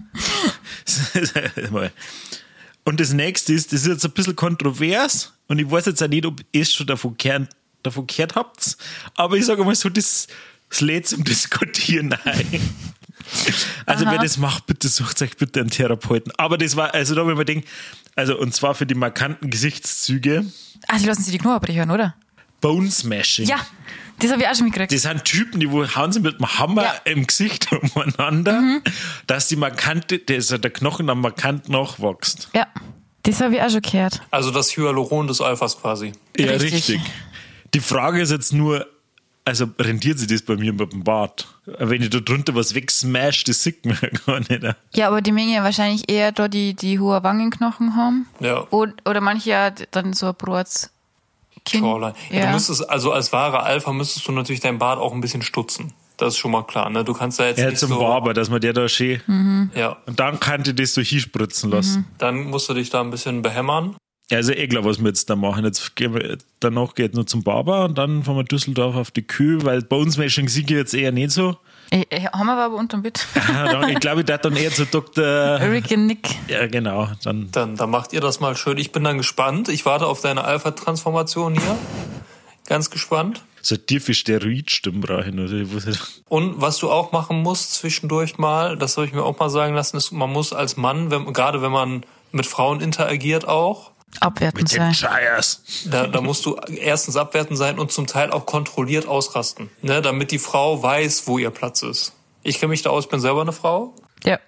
Und das nächste ist, das ist jetzt ein bisschen kontrovers und ich weiß jetzt auch nicht, ob ihr es schon davon gehört, davon gehört habt, aber ich sage mal so, das, das lädt zum Diskutieren ein. Also Aha. wer das macht, bitte sucht euch bitte einen Therapeuten. Aber das war, also da habe ich mir gedacht, also und zwar für die markanten Gesichtszüge, Ah, die lassen sich die Knochen brechen, oder? Bone Smashing. Ja, das habe ich auch schon mitgekriegt. Das sind Typen, die wo hauen sie mit dem Hammer Ja. im Gesicht umeinander, dass die markante, der, also der Knochen dann markant nachwächst. Ja, das habe ich auch schon gehört. Also das Hyaluron des Alphas quasi. Ja, Richtig. richtig. Die Frage ist jetzt nur, also rentiert sich das bei mir mit dem Bart? Wenn ich da drunter was wegsmash, das sieht man ja gar nicht. Ja, aber die Menge wahrscheinlich eher da, die, die hohe Wangenknochen haben. Ja. Oder, oder manche ja dann so ein Brot. Jawline. Ja. Ja. Du müsstest, also als wahrer Alpha müsstest du natürlich deinen Bart auch ein bisschen stutzen. Das ist schon mal klar, ne? Du kannst da jetzt Ja, nicht zum so, Barber, dass man der da schön. ja. Und dann kann ich das so hinspritzen lassen. Dann musst du dich da ein bisschen behämmern. Ja, also eh klar, was wir jetzt da machen. Jetzt gehen wir, danach geht nur zum Barber und dann fahren wir Düsseldorf auf die Kühe, weil Bone Smashing siege jetzt eher nicht so. Ey, ey, haben wir aber unterm Bett. Ah, dann- Ich glaube, ich darf dann eher zu Doktor Rick und Nick. Ja, genau. Dann Dann, dann macht ihr das mal schön. Ich bin dann gespannt. Ich warte auf deine Alpha-Transformation hier. Ganz gespannt. so tiefe Steroidstimmen brauchen. Oder ich weiß nicht. Und was du auch machen musst zwischendurch mal, das habe ich mir auch mal sagen lassen, ist, man muss als Mann, wenn, gerade wenn man mit Frauen interagiert auch, Abwertend sein. Scheiß. da, da musst du erstens abwertend sein und zum Teil auch kontrolliert ausrasten, ne, damit die Frau weiß, wo ihr Platz ist. Ich kenne mich da aus, ich bin selber eine Frau, Ja.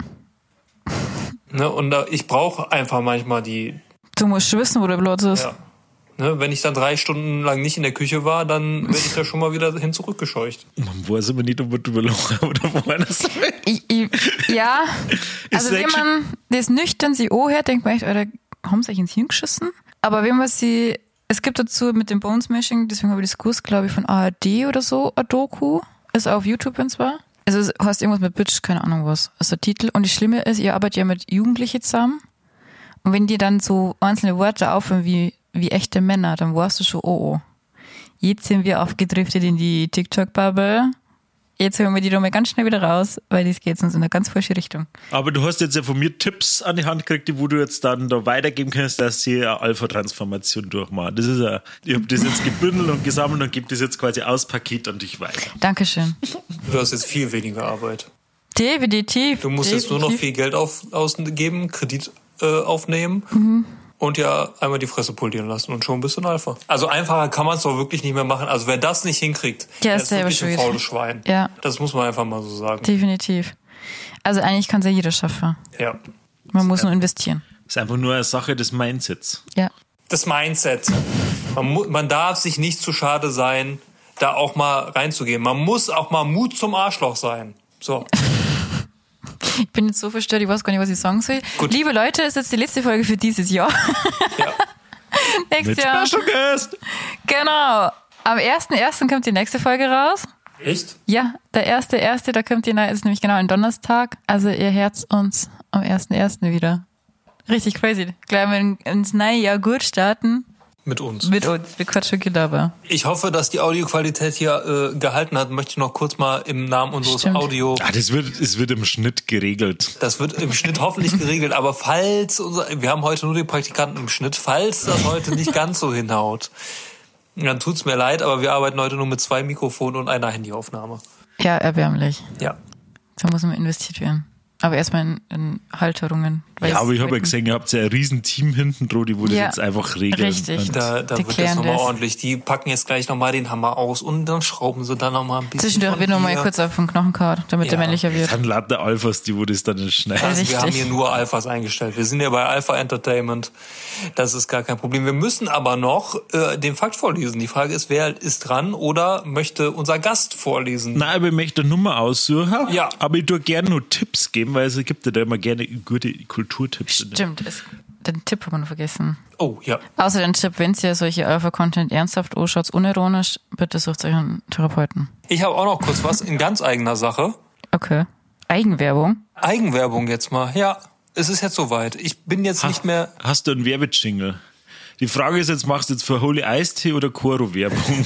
ne, und da, ich brauche einfach manchmal die, Du musst schon wissen, wo der Platz ist. ja, Ne, wenn ich dann drei Stunden lang nicht in der Küche war, dann werde ich da schon mal wieder hin zurückgescheucht. Man weiß aber nicht, ob man drüber lachen oder woanders. Ich, ich, ja, also wenn man das nüchtern sie anhört, denkt man echt, Alter, haben sie euch ins Hirn geschissen? Aber wenn man sie, es gibt dazu mit dem Bone Smashing, deswegen habe ich das gewusst, glaube ich, von A R D oder so, ein Doku, ist auf YouTube und zwar. Also es heißt irgendwas mit Bitch, keine Ahnung was, ist der Titel. Und das Schlimme ist, ihr arbeitet ja mit Jugendlichen zusammen. Und wenn die dann so einzelne Worte aufhören wie, wie echte Männer, dann weißt du schon, oh oh. Jetzt sind wir aufgedriftet in die TikTok-Bubble. Jetzt holen wir die doch mal ganz schnell wieder raus, weil das geht uns in eine ganz falsche Richtung. Aber du hast jetzt ja von mir Tipps an die Hand gekriegt, wo du jetzt dann da weitergeben kannst, dass sie eine Alpha-Transformation durchmachen. Das ist ja, ich habe das jetzt gebündelt und gesammelt und gebe das jetzt quasi aus Paket an dich weiter. Dankeschön. Du hast jetzt viel weniger Arbeit. Definitiv. Du musst definitiv. jetzt nur noch viel Geld auf, ausgeben, Kredit äh, aufnehmen. Mhm. Und ja, einmal die Fresse polieren lassen und schon bist du ein Alpha. Also einfacher kann man es doch wirklich nicht mehr machen. Also wer das nicht hinkriegt, ja, der ist ist wirklich schwierig. ein faules Schwein. Ja. Das muss man einfach mal so sagen. Definitiv. Also eigentlich kann es ja jeder schaffen. Ja. Man muss nur investieren. Das ist einfach nur eine Sache des Mindsets. Ja. Das Mindset. Man, mu- man darf sich nicht zu schade sein, da auch mal reinzugehen. Man muss auch mal Mut zum Arschloch sein. So. Ich bin jetzt so verstört, ich weiß gar nicht, was ich sagen soll. Gut. Liebe Leute, das ist jetzt die letzte Folge für dieses Jahr. Ja. Nächstes Mit Jahr. Special Guest! Genau. Am ersten ersten kommt die nächste Folge raus. Echt? Ja, der erste erste, da kommt die neue, ist nämlich genau ein Donnerstag. Also ihr hört uns am ersten ersten wieder. Richtig crazy. Gleich mal ins neue Jahr gut starten. Mit uns. Mit uns. Wir quatschen Gelaber. Ich hoffe, dass die Audioqualität hier äh, gehalten hat. Möchte ich noch kurz mal im Namen unseres Stimmt. Audio... Ah, das wird, es wird im Schnitt geregelt. Das wird im Schnitt hoffentlich geregelt, aber falls unser, wir haben heute nur die Praktikanten im Schnitt, falls das heute nicht ganz so hinhaut, dann tut's mir leid, aber wir arbeiten heute nur mit zwei Mikrofonen und einer Handyaufnahme. Ja, erbärmlich. Ja. Da muss man investiert werden. Aber erstmal in, in Halterungen. Weil Ja, aber es ich habe ja wirken- gesehen, ihr habt ja ein riesen Team hinten dran, die wo das Ja, jetzt einfach regeln. richtig. Und Da, da Die wird jetzt klären nochmal das. ordentlich. Die packen jetzt gleich nochmal den Hammer aus und dann schrauben sie dann nochmal ein bisschen. Zwischendurch von wird nochmal hier. kurz auf den Knochenkaut, damit Ja. der männlicher wird. dann lauter Alphas, die wo das dann schneiden. Also wir Richtig. haben hier nur Alphas eingestellt. Wir sind ja bei Alpha Entertainment. Das ist gar kein Problem. Wir müssen aber noch äh, den Fakt vorlesen. Die Frage ist, wer ist dran oder möchte unser Gast vorlesen? Nein, aber ich möchte eine Nummer aussuchen. Ja. Aber ich tue gerne nur Tipps geben, weil es gibt ja da immer gerne gute Kulturtipps. Stimmt, es, den Tipp haben wir noch vergessen. Oh, ja. Außer den Tipp, wenn ihr solche Alpha-Content ernsthaft anschaut, unironisch, bitte sucht euch einen Therapeuten. Ich habe auch noch kurz was in ganz eigener Sache. Okay. Eigenwerbung. Eigenwerbung jetzt mal. Ja, es ist jetzt soweit. Ich bin jetzt nicht mehr... Hast du einen Werbejingle? Die Frage ist jetzt, machst du jetzt für Holy Eistee oder Koro-Werbung?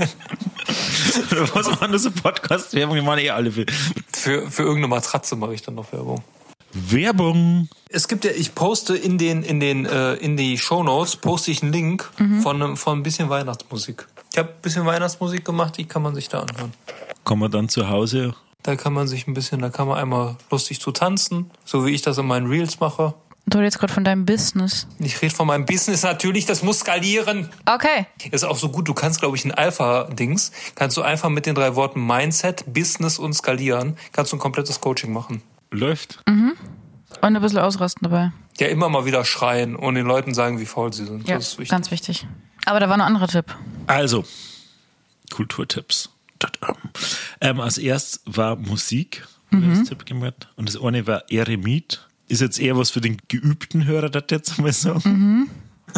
Oder was machen das so Podcast-Werbung? Ich meine eh alle für. Für, für irgendeine Matratze mache ich dann noch Werbung. Werbung. Es gibt ja, ich poste in den in den äh, in die Shownotes poste ich einen Link von einem von ein bisschen Weihnachtsmusik. Ich habe ein bisschen Weihnachtsmusik gemacht, die kann man sich da anhören. Kann man dann zu Hause. Da kann man sich ein bisschen, da kann man einmal lustig zu tanzen, so wie ich das in meinen Reels mache. Du redest gerade von deinem Business. Ich rede von meinem Business natürlich, das muss skalieren. Okay. Ist auch so gut, du kannst, glaube ich, ein Alpha-Dings, kannst du einfach mit den drei Worten Mindset, Business und Skalieren, kannst du ein komplettes Coaching machen. Läuft. Und ein bisschen ausrasten dabei. Ja, immer mal wieder schreien und den Leuten sagen, wie faul sie sind. Ja, Das ist wichtig. ganz wichtig. Aber da war noch ein anderer Tipp. Also, Kulturtipps. Ähm, als erstes war Musik, mhm. als Tipp gemacht. Und das eine war Eremit. Ist jetzt eher was für den geübten Hörer, das jetzt mal sagen. Mhm.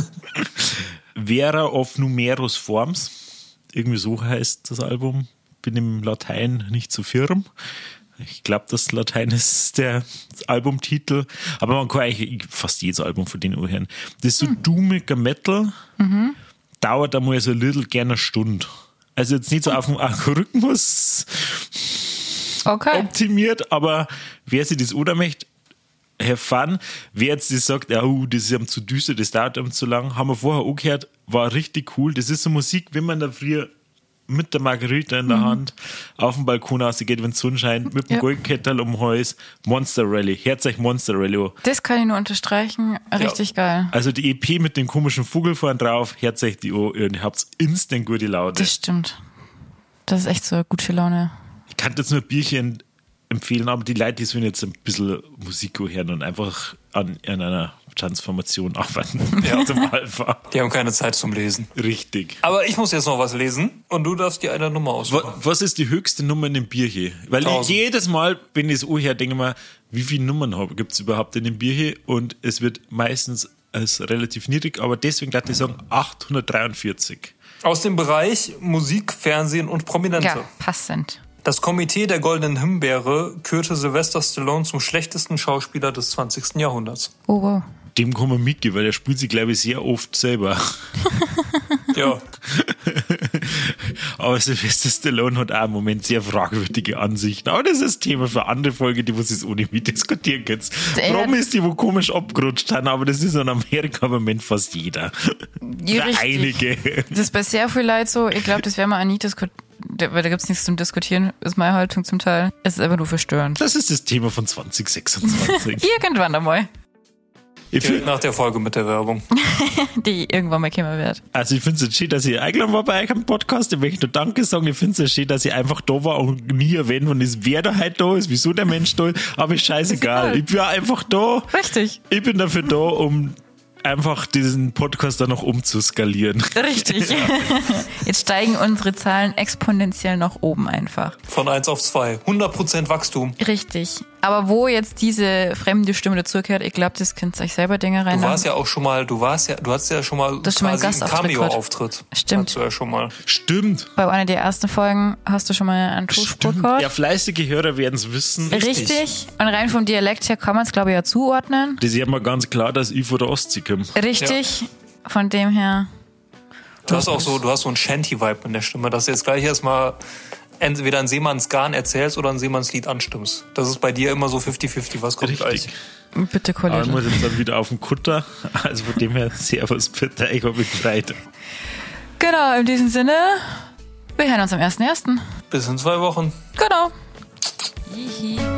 Vera of Numerus Forms. Irgendwie so heißt das Album. Bin im Latein nicht so firm. Ich glaube, das Latein ist der Albumtitel. Aber man kann eigentlich fast jedes Album von denen hören. Das ist so mhm. doomiger Metal. Mhm. Dauert einmal so ein little gerne eine Stunde. Also jetzt nicht so auf dem Algorithmus Okay. optimiert, aber wer sich das oder möchte, have fun. Wer jetzt das sagt, ja, uh, das ist ihm zu düster, das dauert ihm zu lang, haben wir vorher auch gehört, war richtig cool. Das ist so Musik, wenn man da früher mit der Margarita in der mhm. Hand auf dem Balkon rausgeht, wenn die Sonne scheint, mit dem Ja. Goldkettel um den Hals, Monster Rally. Hört euch Monster Rally an. Das kann ich nur unterstreichen. Richtig geil. Also die E P mit dem komischen Vogel vorne drauf, hört euch die an, ihr habt instant gute Laune. Das stimmt. Das ist echt so eine gute Laune. Ich kann jetzt nur ein Bierchen empfehlen, aber die Leute, die sollen jetzt ein bisschen Musik hören und einfach an, an einer Transformation arbeiten. Ja. Zum Alpha. Die haben keine Zeit zum Lesen. Richtig. Aber ich muss jetzt noch was lesen und du darfst dir eine Nummer aussuchen. Was, was ist die höchste Nummer in dem Bier hier? Weil ich Tausend. jedes Mal, wenn ich das Ohr her denke mal, wie viele Nummern gibt es überhaupt in dem Bier hier? Und es wird meistens als relativ niedrig, aber deswegen darf ich sagen achthundertdreiundvierzig. Aus dem Bereich Musik, Fernsehen und Prominente. Ja, passend. Das Komitee der Goldenen Himbeere kürte Sylvester Stallone zum schlechtesten Schauspieler des zwanzigsten Jahrhunderts. Oh, wow. Dem kann man mitgehen, weil er spielt sich, glaube ich, sehr oft selber. Ja. Aber Sylvester Stallone hat auch im Moment sehr fragwürdige Ansichten. Aber das ist Thema für andere Folge, die muss jetzt ohne mich diskutieren können. Promis, die wo komisch abgerutscht haben, aber das ist in Amerika im Moment fast jeder. Ja, Oder einige. Das ist bei sehr viel Leid so. Ich glaube, das werden wir auch nie diskutieren. Weil da gibt es nichts zum Diskutieren, ist meine Haltung zum Teil. Es ist einfach nur verstörend. Das ist das Thema von zwanzig sechsundzwanzig. Irgendwann einmal. Ich find, Nach der Folge mit der Werbung. Die irgendwann mal kommen wird. also ich finde es schön, dass ich eingeladen war bei euch am Podcast. Ich möchte nur Danke sagen. Ich finde es schön, dass ich einfach da war und nie erwähnt worden ist, wer da halt da ist, wieso der Mensch da ist. Aber ist scheißegal. Ich bin einfach da. Richtig. Ich bin dafür da, um einfach diesen Podcast dann noch umzuskalieren. Richtig. Ja. Jetzt steigen unsere Zahlen exponentiell nach oben einfach. Von eins auf zwei. hundert Prozent Wachstum. Richtig. Aber wo jetzt diese fremde Stimme dazugehört, ich glaube, das könnt ihr euch selber Dinge rein. Du warst ja auch schon mal, du warst ja, du hattest ja schon mal Das ist schon mal ein quasi einen Gastauftritt Cameo-Auftritt. Stimmt. Hattest du ja schon mal. Stimmt. Bei einer der ersten Folgen hast du schon mal einen Tonspur gehört. Ja, fleißige Hörer werden es wissen. Richtig. Und rein vom Dialekt her kann man es, glaube ich, ja zuordnen. Das ist ja mal ganz klar, dass ich von der Ostsee komme. Richtig. Von dem her. Du hast auch so, du hast so einen Shanty-Vibe in der Stimme, dass du jetzt gleich erstmal entweder ein Seemannsgarn erzählst oder ein Seemannslied anstimmst. Das ist bei dir immer so fünfzig fünfzig, was kommt Richtig. gleich. Bitte, Aber ich Kollege. muss jetzt dann wieder auf den Kutter. Also von dem her, servus bitte, ich habe mich gefreut. Genau, in diesem Sinne, wir hören uns am ersten ersten Bis in zwei Wochen. Genau. Hihi.